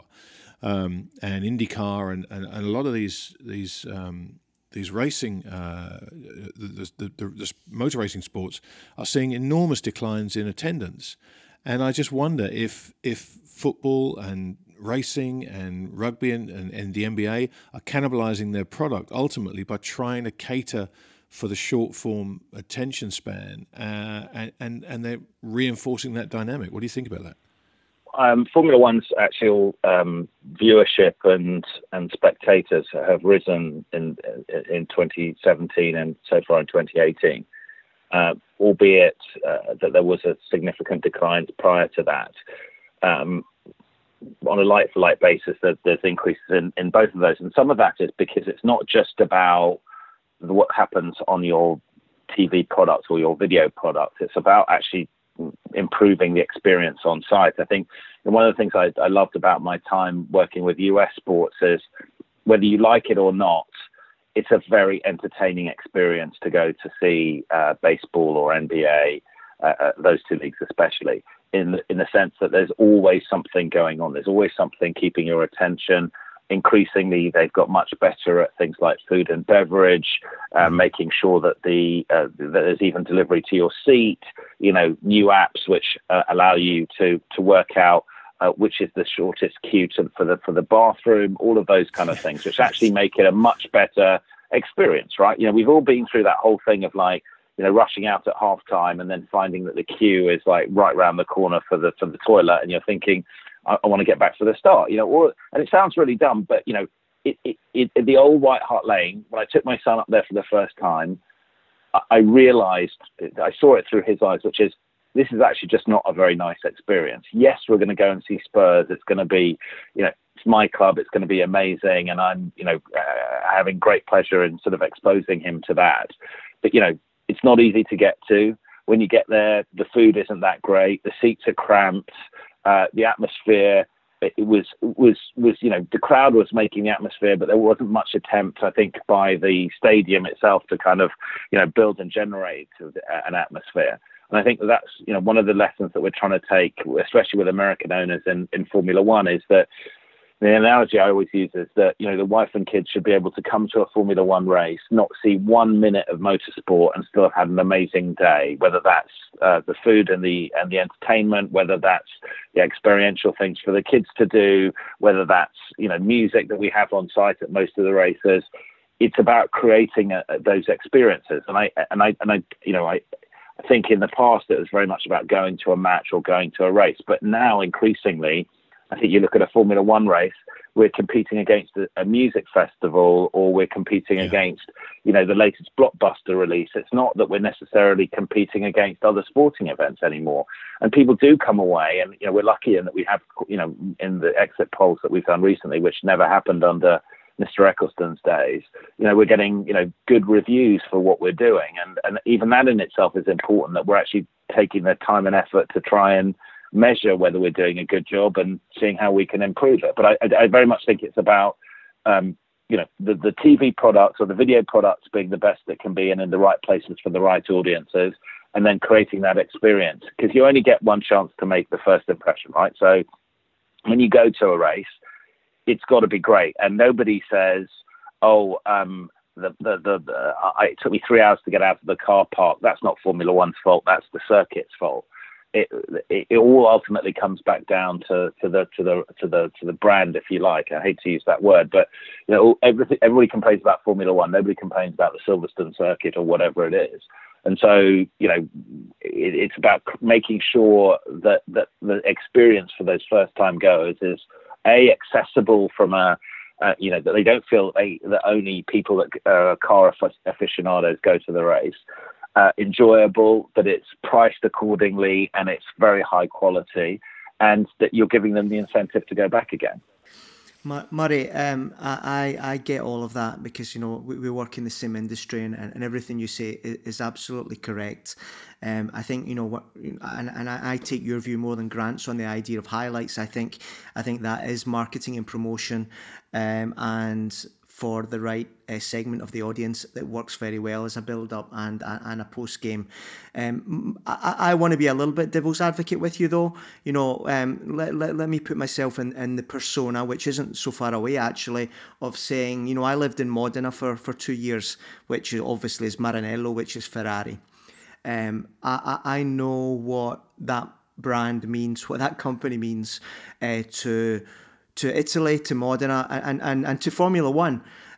um, and IndyCar and, and, and a lot of these these um, these racing, uh, the, the, the, the motor racing sports are seeing enormous declines in attendance. And I just wonder if if football and racing and rugby and, and, and the N B A are cannibalizing their product ultimately by trying to cater for the short form attention span uh, and, and, and they're reinforcing that dynamic. What do you think about that? Um, Formula One's actual um, viewership and and spectators have risen in in twenty seventeen and so far in twenty eighteen, uh, albeit uh, that there was a significant decline prior to that. Um, on a like-for-like basis, there, there's increases in, in both of those. And some of that is because it's not just about what happens on your T V product or your video product. It's about actually improving the experience on site. I think one of the things I, I loved about my time working with U S sports is whether you like it or not, it's a very entertaining experience to go to see uh, baseball or N B A, uh, uh, those two leagues especially. In, in the sense that there's always something going on. There's always something keeping your attention. Increasingly, they've got much better at things like food and beverage, uh, making sure that the uh, that there's even delivery to your seat. You know, new apps which uh, allow you to to work out uh, which is the shortest queue to, for the for the bathroom. All of those kind of things, which actually make it a much better experience, right? You know, we've all been through that whole thing of like, you know, rushing out at half time and then finding that the queue is like right round the corner for the for the toilet, and you're thinking, I, I want to get back to the start, you know. Or, and it sounds really dumb, but you know, it, it, it, the old White Hart Lane, when I took my son up there for the first time, I, I realised, I saw it through his eyes, which is this is actually just not a very nice experience. Yes, we're going to go and see Spurs. It's going to be, you know, it's my club. It's going to be amazing, and I'm, you know, uh, having great pleasure in sort of exposing him to that. But you know, it's not easy to get to. When you get there, the food isn't that great. The seats are cramped. Uh, the atmosphere, it was, was, was, you know, the crowd was making the atmosphere, but there wasn't much attempt, I think, by the stadium itself to kind of, you know, build and generate an atmosphere. And I think that that's, you know, one of the lessons that we're trying to take, especially with American owners in, in Formula One, is that the analogy I always use is that, you know, the wife and kids should be able to come to a Formula One race, not see one minute of motorsport and still have had an amazing day, whether that's uh, the food and the and the entertainment, whether that's the experiential things for the kids to do, whether that's, you know, music that we have on site at most of the races. It's about creating a, a, those experiences. And I, and I, and I, you know, I, I think in the past it was very much about going to a match or going to a race, but now increasingly, I think you look at a Formula One race, we're competing against a, a music festival, or we're competing yeah. against, you know, the latest blockbuster release. It's not that we're necessarily competing against other sporting events anymore. And people do come away, and, you know, we're lucky in that we have, you know, in the exit polls that we've done recently, which never happened under Mister Ecclestone's days, you know, we're getting, you know, good reviews for what we're doing. And, and even that in itself is important, that we're actually taking the time and effort to try and measure whether we're doing a good job and seeing how we can improve it. But I, I, I very much think it's about, um, you know, the, the T V products or the video products being the best it can be and in the right places for the right audiences, and then creating that experience. Because you only get one chance to make the first impression, right? So when you go to a race, it's got to be great. And nobody says, oh, um, the, the, the, the I, it took me three hours to get out of the car park. That's not Formula One's fault. That's the circuit's fault. It, it, it all ultimately comes back down to, to the to the to the to the brand, if you like. I hate to use that word, but you know, everything, everybody complains about Formula One. Nobody complains about the Silverstone circuit or whatever it is. And so, you know, it, it's about making sure that that the experience for those first time goers is a accessible from a uh, you know, that they don't feel they, that only people that uh, car aficionados go to the race. Uh, enjoyable, that it's priced accordingly and it's very high quality, and that you're giving them the incentive to go back again. Murray, um, I, I get all of that, because, you know, we, we work in the same industry, and, and everything you say is, is absolutely correct. Um, I think, you know, what, and, and I, I take your view more than Grant's on the idea of highlights. I think I think that is marketing and promotion, um, and for the right uh, segment of the audience, that works very well as a build-up and and a post-game. Um, I, I want to be a little bit devil's advocate with you, though. You know, um, let, let, let me put myself in, in the persona, which isn't so far away, actually, of saying, you know, I lived in Modena for, for two years, which obviously is Maranello, which is Ferrari. Um, I, I, I know what that brand means, what that company means uh, to... to Italy, to Modena, and, and, and to Formula One.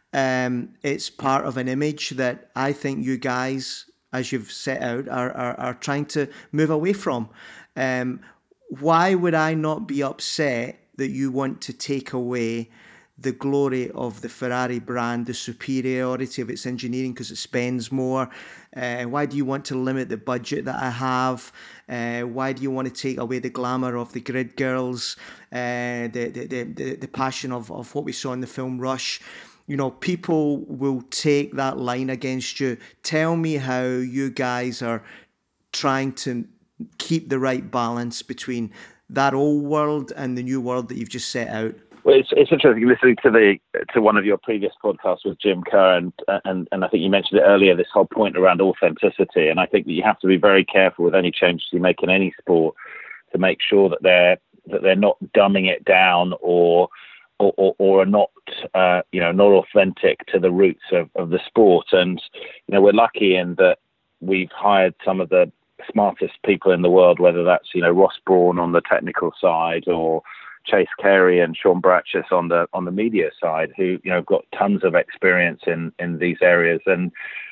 Um, it's part of an image that I think you guys, as you've set out, are, are, are trying to move away from. Um, why would I not be upset that you want to take away the glory of the Ferrari brand, the superiority of its engineering because it spends more? Uh, why do you want to limit the budget that I have? Uh, why do you want to take away the glamour of the grid girls, uh, the, the, the, the passion of, of what we saw in the film Rush? You know, people will take that line against you. Tell me how you guys are trying to keep the right balance between that old world and the new world that you've just set out. Well, it's it's interesting listening to the to one of your previous podcasts with Jim Kerr, and and and I think you mentioned it earlier, this whole point around authenticity. And I think that you have to be very careful with any changes you make in any sport to make sure that they're that they're not dumbing it down or or or, or are not uh, you know not authentic to the roots of, of the sport. And you know, we're lucky in that we've hired some of the smartest people in the world, whether that's you know Ross Brawn on the technical side or Chase Carey and Sean Bratchus on the on the media side, who you know got tons of experience in, in these areas. And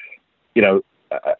you know uh,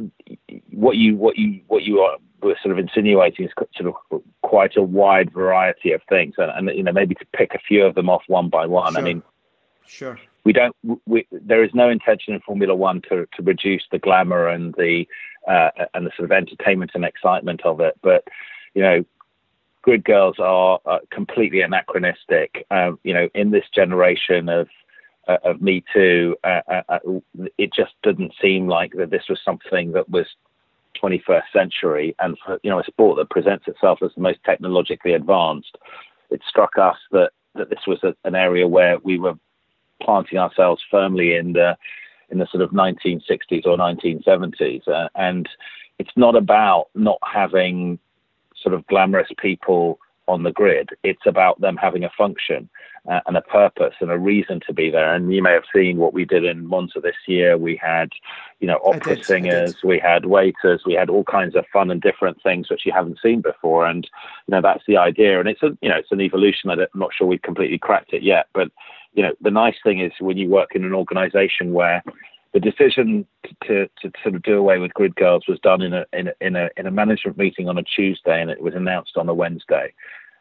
what you what you what you are were sort of insinuating is sort of quite a wide variety of things, and, and you know maybe to pick a few of them off one by one. Sure. I mean, sure. We don't. We, there is no intention in Formula One to to reduce the glamour and the uh, and the sort of entertainment and excitement of it, but you know. Grid girls are uh, completely anachronistic. Uh, you know, in this generation of uh, of Me Too, uh, uh, it just didn't seem like that this was something that was twenty-first century. And for you know, a sport that presents itself as the most technologically advanced, it struck us that that this was a, an area where we were planting ourselves firmly in the in the sort of nineteen sixties or nineteen seventies. Uh, and it's not about not having sort of glamorous people on the grid. It's about them having a function uh, and a purpose and a reason to be there. And you may have seen what we did in Monza this year. We had, you know, opera did, singers, we had waiters, we had all kinds of fun and different things which you haven't seen before. And, you know, that's the idea. And it's a, you know, it's an evolution. I'm not sure we've completely cracked it yet. But, you know, the nice thing is when you work in an organization where the decision to, to sort of do away with grid girls was done in a, in a in a in a management meeting on a Tuesday, and it was announced on a Wednesday.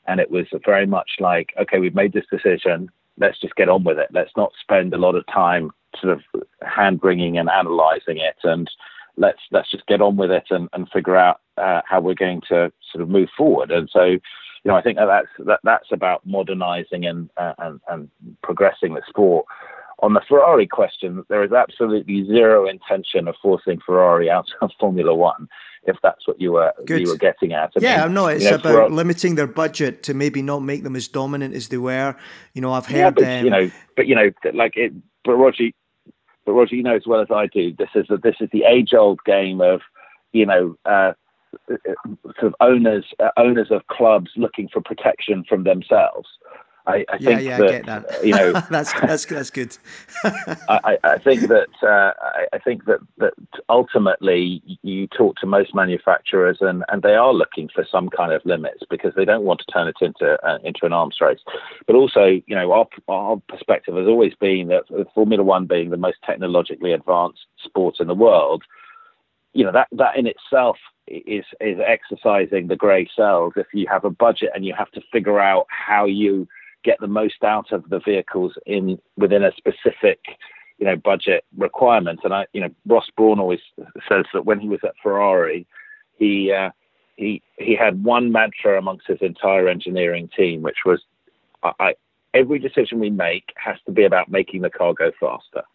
And it was very much like, okay, we've made this decision. Let's just get on with it. Let's not spend a lot of time sort of hand-wringing and analysing it. And let's let's just get on with it and, and figure out uh, how we're going to sort of move forward. And so, you know, I think that that's, that, that's about modernising and, uh, and, and progressing the sport. On the Ferrari question, there is absolutely zero intention of forcing Ferrari out of Formula One, if that's what you were Good. you were getting at. I yeah, mean, no, it's you know, about Ferrari, limiting their budget to maybe not make them as dominant as they were. You know, I've yeah, heard but, them. you know, but you know, like it. But Roger, but Roger, you know as well as I do, this is a, this is the age-old game of, you know, uh, sort of owners uh, owners of clubs looking for protection from themselves. I, I yeah, think yeah, that, I get that. You know, that's that's that's good. I, I think that uh, I, I think that, that ultimately you talk to most manufacturers and, and they are looking for some kind of limits because they don't want to turn it into uh, into an arms race. But also, you know, our our perspective has always been that Formula One being the most technologically advanced sport in the world, you know, that that in itself is is exercising the grey cells. If you have a budget and you have to figure out how you get the most out of the vehicles in within a specific, you know, budget requirement. And I, you know, Ross Brawn always says that when he was at Ferrari, he uh, he he had one mantra amongst his entire engineering team, which was, I, I, every decision we make has to be about making the car go faster,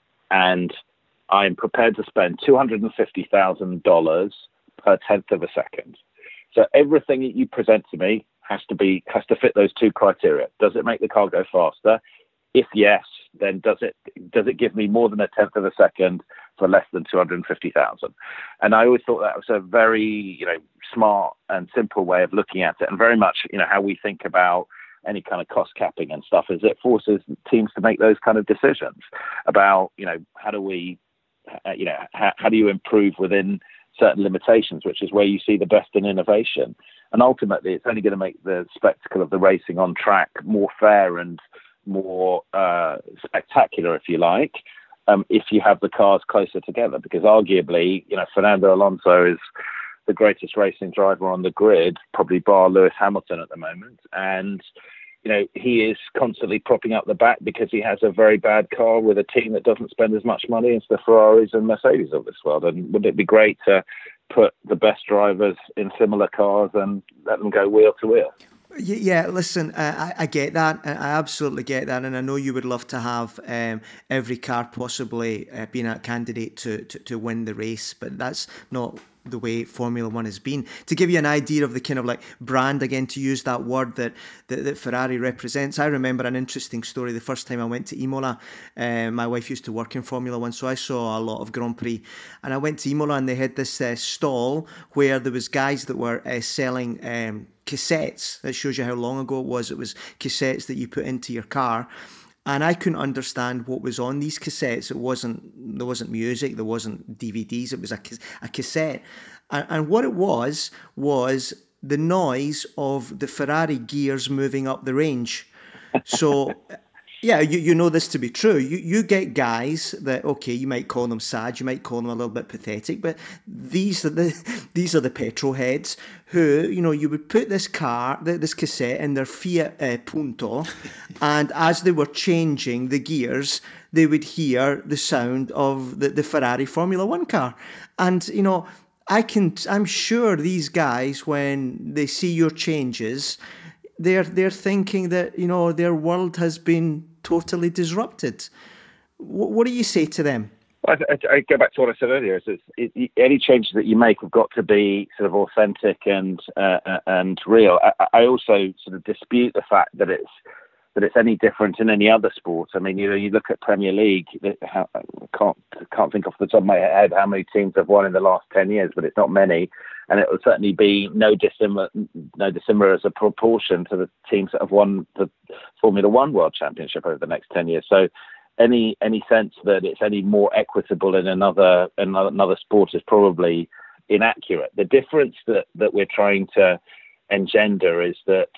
and I'm prepared to spend two hundred and fifty thousand dollars per tenth of a second. So everything that you present to me has to be has to fit those two criteria. Does it make the car go faster? If yes, then does it does it give me more than a tenth of a second for less than two hundred and fifty thousand? And I always thought that was a very, you know, smart and simple way of looking at it, and very much, you know, how we think about any kind of cost capping and stuff, is it forces teams to make those kind of decisions about, you know, how do we, uh, you know, how, how do you improve within certain limitations, which is where you see the best in innovation. And ultimately, it's only going to make the spectacle of the racing on track more fair and more uh, spectacular, if you like, um, if you have the cars closer together. Because arguably, you know, Fernando Alonso is the greatest racing driver on the grid, probably bar Lewis Hamilton at the moment. And, you know, he is constantly propping up the back because he has a very bad car with a team that doesn't spend as much money as the Ferraris and Mercedes of this world. And wouldn't it be great to put the best drivers in similar cars and let them go wheel to wheel? Yeah, listen, uh, I, I get that. I absolutely get that. And I know you would love to have um, every car possibly uh, being a candidate to, to, to win the race, but that's not the way Formula One has been. To give you an idea of the kind of like brand, again, to use that word that, that, that Ferrari represents, I remember an interesting story. The first time I went to Imola, uh, my wife used to work in Formula One, so I saw a lot of Grand Prix. And I went to Imola and they had this uh, stall where there was guys that were uh, selling um, cassettes. That shows you how long ago it was. It was cassettes that you put into your car. And I couldn't understand what was on these cassettes. It wasn't, there wasn't music, there wasn't D V Ds, it was a, a cassette. And, and what it was, was the noise of the Ferrari gears moving up the range. So, yeah, you, you know this to be true. You you get guys that, okay, you might call them sad, you might call them a little bit pathetic, but these are the these are the petrol heads who, you know, you would put this car, this cassette in their Fiat uh, Punto, and as they were changing the gears, they would hear the sound of the, the Ferrari Formula One car. And, you know, I can, I'm sure these guys, when they see your changes, they're they're thinking that, you know, their world has been totally disrupted. What, what do you say to them? I, I, I go back to what I said earlier. Is it's, it, any changes that you make have got to be sort of authentic and uh, and real. I, I also sort of dispute the fact that it's that it's any different in any other sport. I mean, you know, you look at Premier League. How, I can't can't think off the top of my head how many teams have won in the last ten years, but it's not many. And it will certainly be no dissimilar, no dissimilar as a proportion to the teams that have won the Formula One World Championship over the next ten years. So, any any sense that it's any more equitable in another in another sport is probably inaccurate. The difference that, that we're trying to engender is that,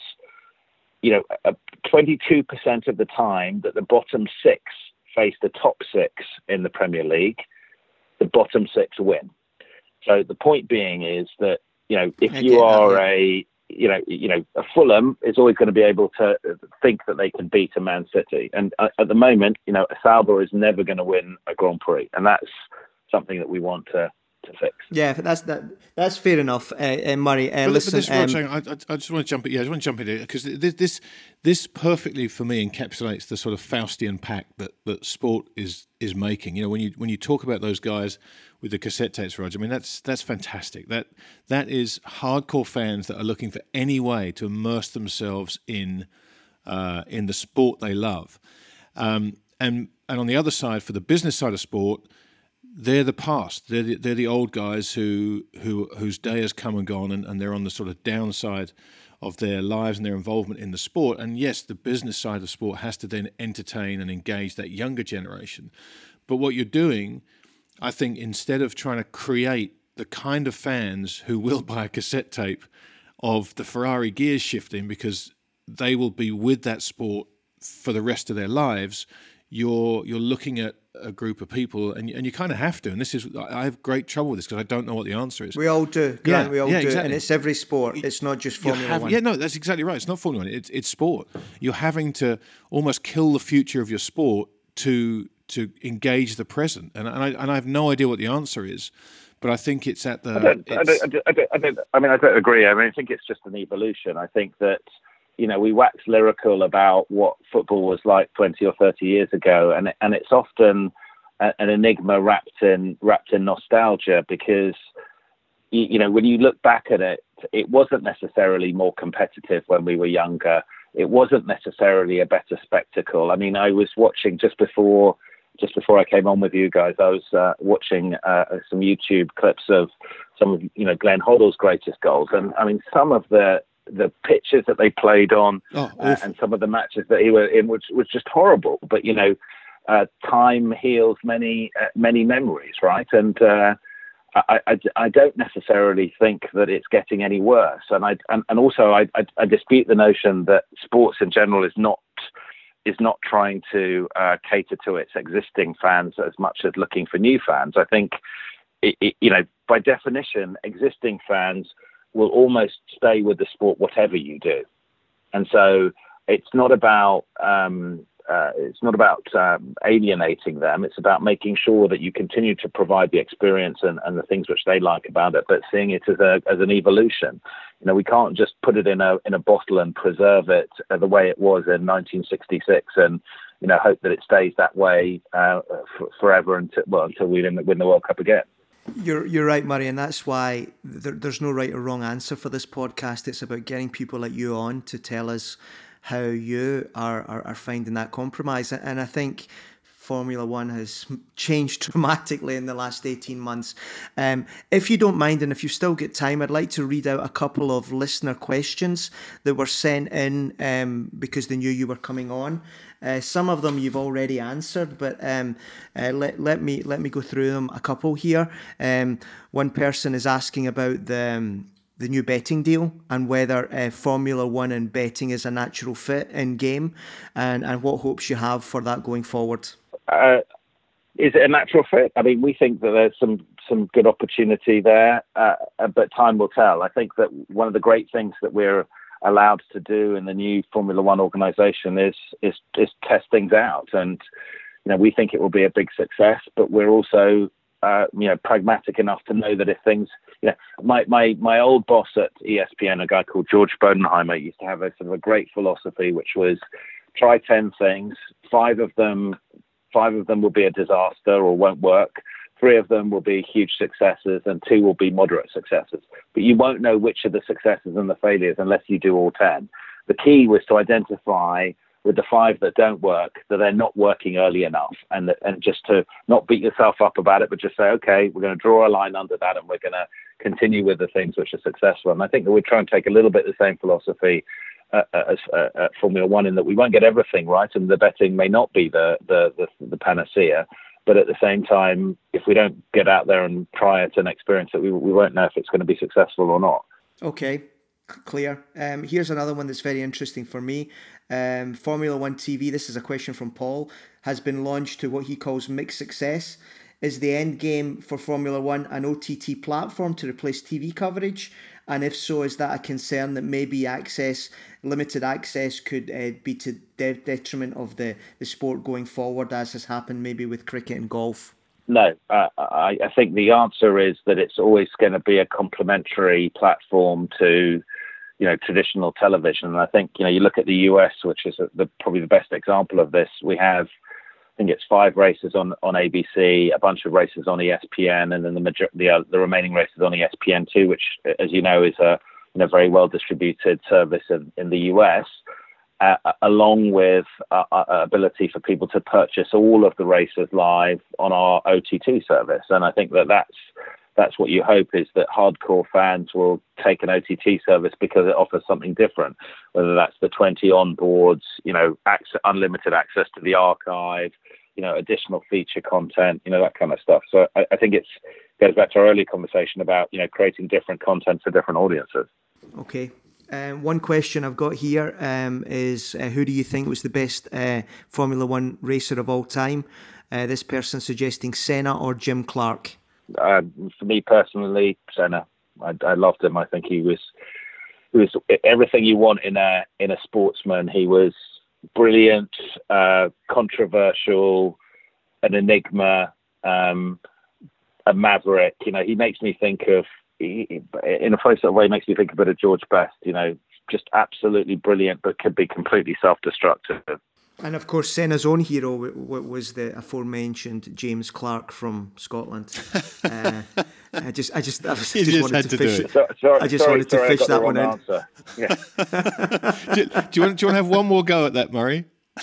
you know, twenty-two percent of the time that the bottom six face the top six in the Premier League, the bottom six win. So the point being is that, you know, if you are a you know, you know, Fulham is always going to be able to think that they can beat a Man City. And uh, at the moment, you know, Sauber is never going to win a Grand Prix. And that's something that we want to, to fix. Yeah, that's that. That's fair enough, uh, uh, Murray. Uh, but, listen, but this is what I'm um, saying. I, I, I just want to jump in. Yeah, I just want to jump in here because this, this this perfectly for me encapsulates the sort of Faustian pact that, that sport is is making. You know, when you when you talk about those guys with the cassette tapes, Roger, I mean that's that's fantastic. That that is hardcore fans that are looking for any way to immerse themselves in uh, in the sport they love, um, and and on the other side, for the business side of sport, they're the past. They're the, they're the old guys who who whose day has come and gone, and, and they're on the sort of downside of their lives and their involvement in the sport. And yes, the business side of sport has to then entertain and engage that younger generation. But what you're doing, I think, instead of trying to create the kind of fans who will buy a cassette tape of the Ferrari gears shifting because they will be with that sport for the rest of their lives, you're you're looking at a group of people, and and you kind of have to. And this is, I have great trouble with this because I don't know what the answer is. We all do, Grant, yeah, we all yeah, do, exactly. And it's every sport. It's not just Formula have, One. Yeah, no, that's exactly right. It's not Formula One. It's it's sport. You're having to almost kill the future of your sport to to engage the present. And and I and I have no idea what the answer is, but I think it's at the. I don't. I don't, I don't, I don't, I don't. I mean, I don't agree. I mean, I think it's just an evolution. I think that, you know, we wax lyrical about what football was like twenty or thirty years ago, and and it's often a, an enigma wrapped in wrapped in nostalgia because, you, you know, when you look back at it, it wasn't necessarily more competitive when we were younger. It wasn't necessarily a better spectacle. I mean, I was watching just before just before I came on with you guys. I was uh, watching uh, some YouTube clips of some of, you know, Glenn Hoddle's greatest goals, and I mean, some of the the pitches that they played on oh, uh, and some of the matches that he was in was, was just horrible. But, you know, uh, time heals many, uh, many memories, right? And uh, I, I, I don't necessarily think that it's getting any worse. And I and, and also I, I, I dispute the notion that sports in general is not is not trying to uh, cater to its existing fans as much as looking for new fans. I think, it, it, you know, by definition, existing fans will almost stay with the sport whatever you do, and so it's not about um, uh, it's not about um, alienating them. It's about making sure that you continue to provide the experience and, and the things which they like about it, but seeing it as a as an evolution. You know, we can't just put it in a in a bottle and preserve it uh, the way it was in nineteen sixty-six, and you know, hope that it stays that way uh, f- forever until well until we win the, win the World Cup again. You're you're right, Murray, and that's why there, there's no right or wrong answer for this podcast. It's about getting people like you on to tell us how you are, are, are finding that compromise. And I think Formula One has changed dramatically in the last eighteen months. Um, if you don't mind, and if you still get time, I'd like to read out a couple of listener questions that were sent in um, because they knew you were coming on. Uh, some of them you've already answered, but um, uh, let let me let me go through them. A couple here. Um, one person is asking about the um, the new betting deal and whether uh, Formula One and betting is a natural fit in game, and and what hopes you have for that going forward. Uh, is it a natural fit? I mean, we think that there's some some good opportunity there, uh, but time will tell. I think that one of the great things that we're allowed to do in the new Formula One organisation is is is test things out, and you know, we think it will be a big success. But we're also uh, you know pragmatic enough to know that if things, you know, my my my old boss at E S P N, a guy called George Bodenheimer, used to have a sort of a great philosophy, which was try ten things, five of them five of them will be a disaster or won't work. Three of them will be huge successes and two will be moderate successes. But you won't know which are the successes and the failures unless you do all ten. The key was to identify with the five that don't work, that they're not working early enough, and that, and just to not beat yourself up about it, but just say, okay, we're going to draw a line under that and we're going to continue with the things which are successful. And I think that we're trying to take a little bit the same philosophy uh, as uh, at Formula One, in that we won't get everything right, and the betting may not be the the the, the panacea. But at the same time, if we don't get out there and try it and experience it, we, we won't know if it's going to be successful or not. Okay, c- clear. Um, here's another one that's very interesting for me. Um, Formula One T V, this is a question from Paul, has been launched to what he calls mixed success. Is the end game for Formula One an O T T platform to replace T V coverage? And if so, is that a concern that maybe access, limited access, could uh, be to de- detriment of the, the sport going forward, as has happened maybe with cricket and golf? No, uh, I, I think the answer is that it's always going to be a complementary platform to, you know, traditional television. And I think, you know, you look at the U S, which is the, probably the best example of this. We have, I think it's five races on, on A B C, a bunch of races on E S P N, and then the major, the, uh, the remaining races on E S P N two, which, as you know, is a you know, very well distributed service in, in the U S. Uh, along with uh, uh, ability for people to purchase all of the races live on our O T T service. And I think that that's, that's what you hope, is that hardcore fans will take an O T T service because it offers something different, whether that's the twenty onboards, you know, access, unlimited access to the archive, you know, additional feature content, you know, that kind of stuff. So I, I think it's goes back to our earlier conversation about, you know, creating different content for different audiences. Okay. Um, one question I've got here um, is uh, who do you think was the best uh, Formula One racer of all time? Uh, this person suggesting Senna or Jim Clark. Uh, for me personally, Senna. I, I loved him. I think he was he was everything you want in a in a sportsman. He was brilliant, uh, controversial, an enigma, um, a maverick. You know, he makes me think of. He, in a funny sort of way, makes me think a bit of George Best, you know, just absolutely brilliant, but could be completely self-destructive. And of course, Senna's own hero w- w- was the aforementioned James Clark from Scotland. uh, I just, I just, I just, just just wanted to fish. it. So, sorry, I just sorry, wanted to sorry, fish that one in. Yeah. do, do you want? Do you want to have one more go at that, Murray?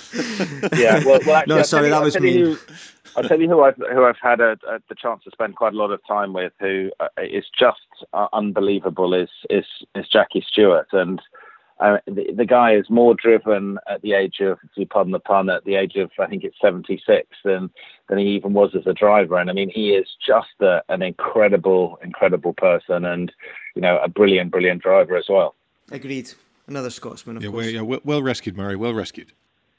Yeah. Well, well actually, no, I'll sorry, you, that I'll was tell me. You, I'll tell you who I've who I've had a, a, the chance to spend quite a lot of time with, who uh, is just uh, unbelievable. Is is is Jackie Stewart, and uh, the, the guy is more driven at the age of, if you pardon the pun, at the age of I think it's seventy-six than than he even was as a driver. And I mean, he is just a, an incredible, incredible person, and you know, a brilliant, brilliant driver as well. Agreed. Another Scotsman, of Yeah, course. well, yeah, well, well rescued, Murray. Well rescued.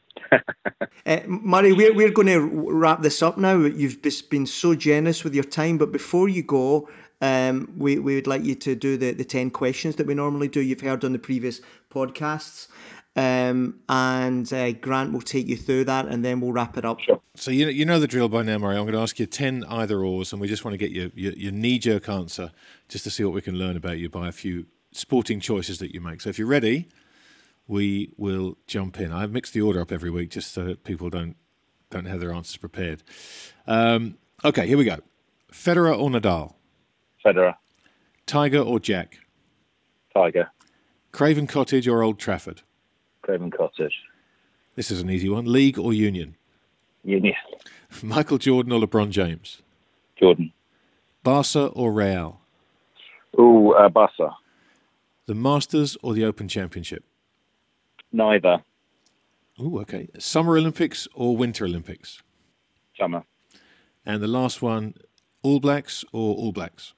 Uh, Murray, we're, we're going to wrap this up now. You've just been so generous with your time, but before you go, um, we, we would like you to do the, the ten questions that we normally do. You've heard on the previous podcasts. Um, and uh, Grant will take you through that, and then we'll wrap it up. Sure. So you know, you know the drill by now, Murray. I'm going to ask you ten either-ors, and we just want to get your, your, your knee-jerk answer just to see what we can learn about you by a few sporting choices that you make. So if you're ready, we will jump in. I've mixed the order up every week just so that people don't don't have their answers prepared. Um, okay, here we go. Federer or Nadal? Federer. Tiger or Jack? Tiger. Craven Cottage or Old Trafford? Craven Cottage. This is an easy one. League or Union? Union. Michael Jordan or LeBron James? Jordan. Barca or Real? Ooh, uh, Barca. The Masters or the Open Championship? Neither. Ooh, okay. Summer Olympics or Winter Olympics? Summer. And the last one, All Blacks or All Blacks?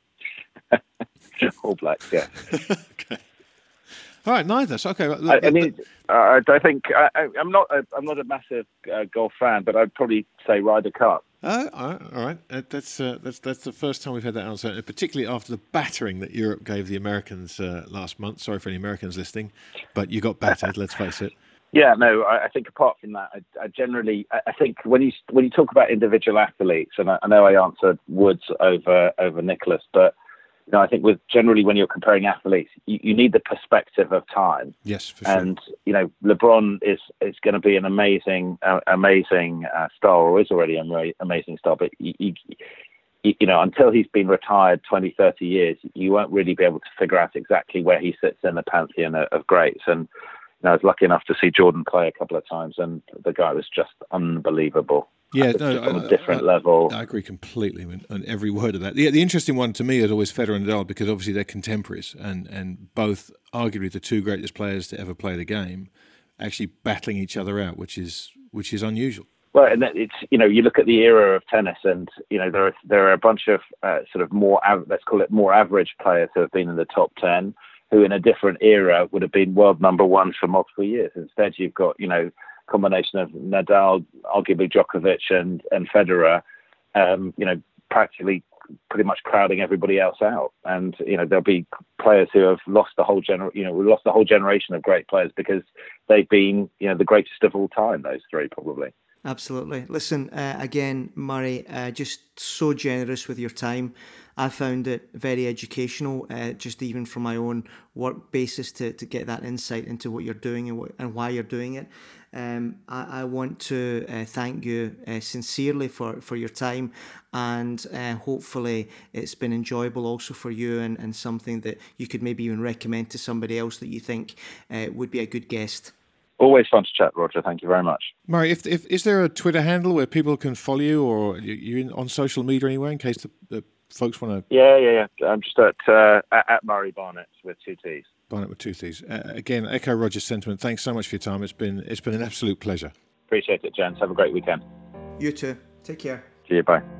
All Blacks, yeah. Okay. All right, neither. So, okay. Look, I, I mean, uh, I think I, I'm not. A, I'm not a massive uh, golf fan, but I'd probably say Ryder Cup. Uh, all right, all right. Uh, that's uh, that's that's the first time we've had that answer, particularly after the battering that Europe gave the Americans uh, last month. Sorry for any Americans listening, but you got battered. Let's face it. Yeah, no. I, I think apart from that, I, I generally, I, I think when you when you talk about individual athletes, and I, I know I answered Woods over over Nicholas, but you know, I think with generally when you're comparing athletes, you, you need the perspective of time. Yes, for sure. And you know, LeBron is is going to be an amazing, uh, amazing uh, star, or is already an amazing star. But you, you, you know, until he's been retired twenty, thirty years, you won't really be able to figure out exactly where he sits in the pantheon of, of greats. And you know, I was lucky enough to see Jordan play a couple of times, and the guy was just unbelievable. Yeah, no, no, on a different I, level. I agree completely on every word of that. The, the interesting one to me is always Federer and Nadal, because obviously they're contemporaries, and, and both arguably the two greatest players to ever play the game, actually battling each other out, which is which is unusual. Well, and it's, you know, you look at the era of tennis, and you know there are there are a bunch of uh, sort of more av- let's call it more average players who have been in the top ten, who in a different era would have been world number one for multiple years. Instead, you've got, you know, combination of Nadal, arguably Djokovic, and, and Federer, um, you know, practically pretty much crowding everybody else out. And, you know, there'll be players who have lost the whole gener, you know, we lost the whole generation of great players because they've been, you know, the greatest of all time, those three probably. Absolutely. Listen, uh, again, Murray, uh, just so generous with your time. I found it very educational, uh, just even from my own work basis, to, to get that insight into what you're doing and, what, and why you're doing it. Um, I, I want to uh, thank you uh, sincerely for, for your time, and uh, hopefully it's been enjoyable also for you, and, and something that you could maybe even recommend to somebody else that you think uh, would be a good guest. Always fun to chat, Roger. Thank you very much. Murray, if, if, is there a Twitter handle where people can follow you, or you're in, on social media anywhere in case the, the folks want to? Yeah, yeah, yeah. I'm just at, uh, at, at Murray Barnett with two T's. Barnett with two T's. Uh, again, echo Roger's sentiment. Thanks so much for your time. It's been it's been an absolute pleasure. Appreciate it, gents. Have a great weekend. You too. Take care. See you. Bye.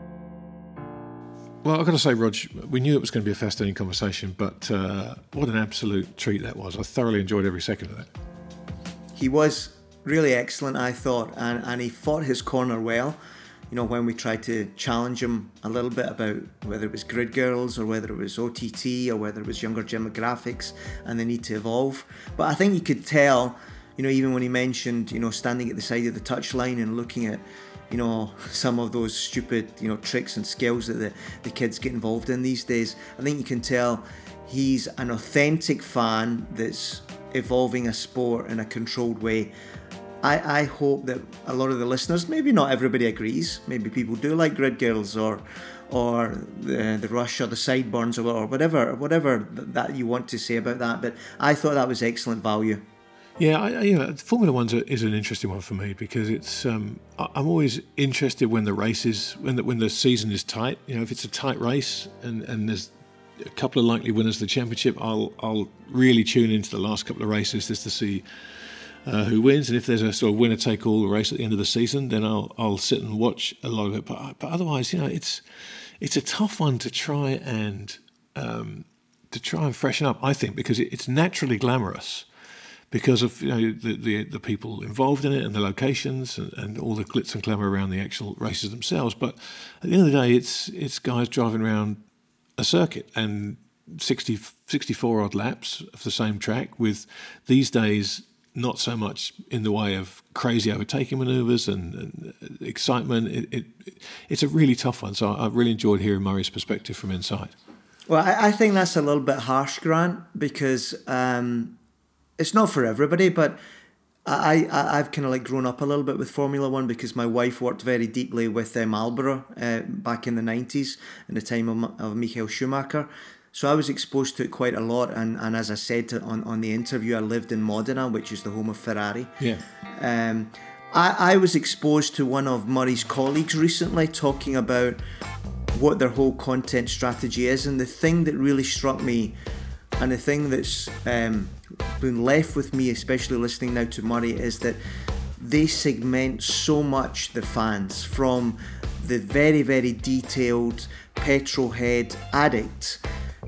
Well, I've got to say, Rog, we knew it was going to be a fascinating conversation, but uh, what an absolute treat that was. I thoroughly enjoyed every second of that. He was really excellent, I thought, and, and he fought his corner well. You know, when we tried to challenge him a little bit about whether it was Grid Girls or whether it was O T T or whether it was younger demographics and the need to evolve. But I think you could tell, you know, even when he mentioned, you know, standing at the side of the touchline and looking at, you know, some of those stupid, you know, tricks and skills that the, the kids get involved in these days, I think you can tell he's an authentic fan that's evolving a sport in a controlled way. I, I hope that a lot of the listeners, maybe not everybody agrees, maybe people do like Grid Girls or or the, the Rush or the Sideburns or, or whatever whatever that you want to say about that, but I thought that was excellent value. Yeah, I, you know, Formula One is an interesting one for me because it's. Um, I'm always interested when the race is when the when the season is tight. You know, if it's a tight race and, and there's a couple of likely winners of the championship, I'll I'll really tune into the last couple of races just to see uh, who wins. And if there's a sort of winner take all race at the end of the season, then I'll I'll sit and watch a lot of it. But but otherwise, you know, it's it's a tough one to try and um, to try and freshen up. I think because it, it's naturally glamorous. Because of, you know, the, the the people involved in it and the locations and, and all the glitz and glamour around the actual races themselves. But at the end of the day, it's it's guys driving around a circuit and sixty, sixty-four odd laps of the same track with, these days, not so much in the way of crazy overtaking manoeuvres and, and excitement. It, it It's a really tough one. So I really enjoyed hearing Murray's perspective from inside. Well, I, I think that's a little bit harsh, Grant, because... Um it's not for everybody, but I, I, I've kind of like grown up a little bit with Formula One because my wife worked very deeply with uh, Marlboro uh, back in the nineties in the time of, of Michael Schumacher. So I was exposed to it quite a lot. And, and as I said to, on, on the interview, I lived in Modena, which is the home of Ferrari. Yeah. Um, I, I was exposed to one of Murray's colleagues recently talking about what their whole content strategy is. And the thing that really struck me, and the thing that's um, been left with me, especially listening now to Murray, is that they segment so much the fans, from the very, very detailed petrol head addict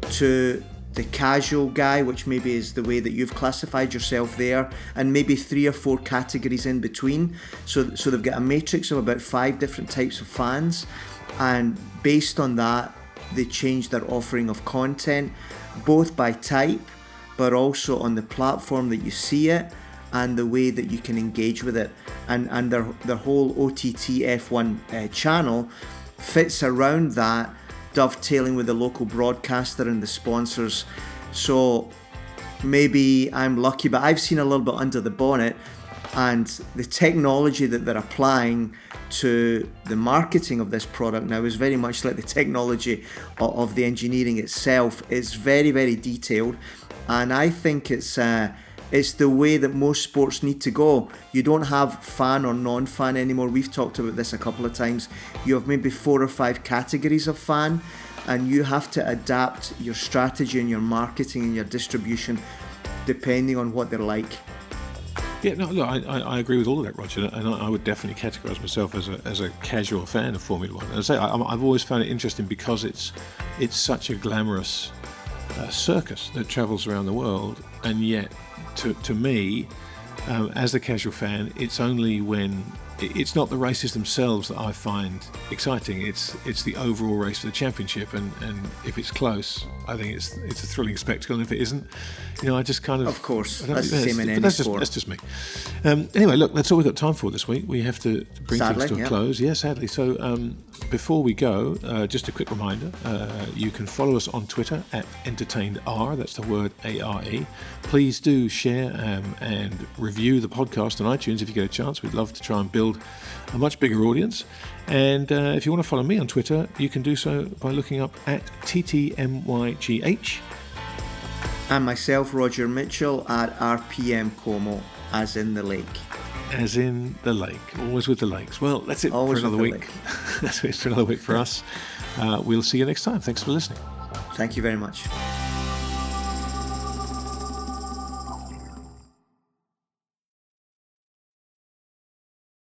to the casual guy, which maybe is the way that you've classified yourself there, and maybe three or four categories in between. So, so they've got a matrix of about five different types of fans, and based on that, they change their offering of content, both by type, but also on the platform that you see it and the way that you can engage with it. And and their, their whole O T T F one uh, channel fits around that, dovetailing with the local broadcaster and the sponsors. So maybe I'm lucky, but I've seen a little bit under the bonnet, and the technology that they're applying to the marketing of this product now is very much like the technology of, of the engineering itself. It's very, very detailed, and I think it's uh, it's the way that most sports need to go. You don't have fan or non-fan anymore. We've talked about this a couple of times. You have maybe four or five categories of fan, and you have to adapt your strategy and your marketing and your distribution depending on what they're like. Yeah, no, look, I, I agree with all of that, Roger, and I, I would definitely categorise myself as a as a casual fan of Formula One. As I say, I, I've always found it interesting because it's it's such a glamorous uh, circus that travels around the world, and yet, to to me, um, as a casual fan, it's only when it's not the races themselves that I find exciting. It's it's the overall race for the championship, and, and if it's close, I think it's it's a thrilling spectacle. And if it isn't, you know, I just kind of of course I don't that's the think- same in but any that's just, sport. that's just me. Um, anyway, look, that's all we've got time for this week. We have to bring Sadly, things to a yeah. close. Yeah, sadly. So um, before we go, uh, just a quick reminder: uh, you can follow us on Twitter at EntertainedR. That's the word A R E. Please do share um, and review the podcast on iTunes if you get a chance. We'd love to try and build a much bigger audience. And uh, if you want to follow me on Twitter, you can do so by looking up at T T M Y G H. And myself, Roger Mitchell, at R P M Como, as in the lake. As in the lake, always with the lakes. Well, that's it Always for another with the week. That's it for another week for us. Uh, we'll see you next time. Thanks for listening. Thank you very much.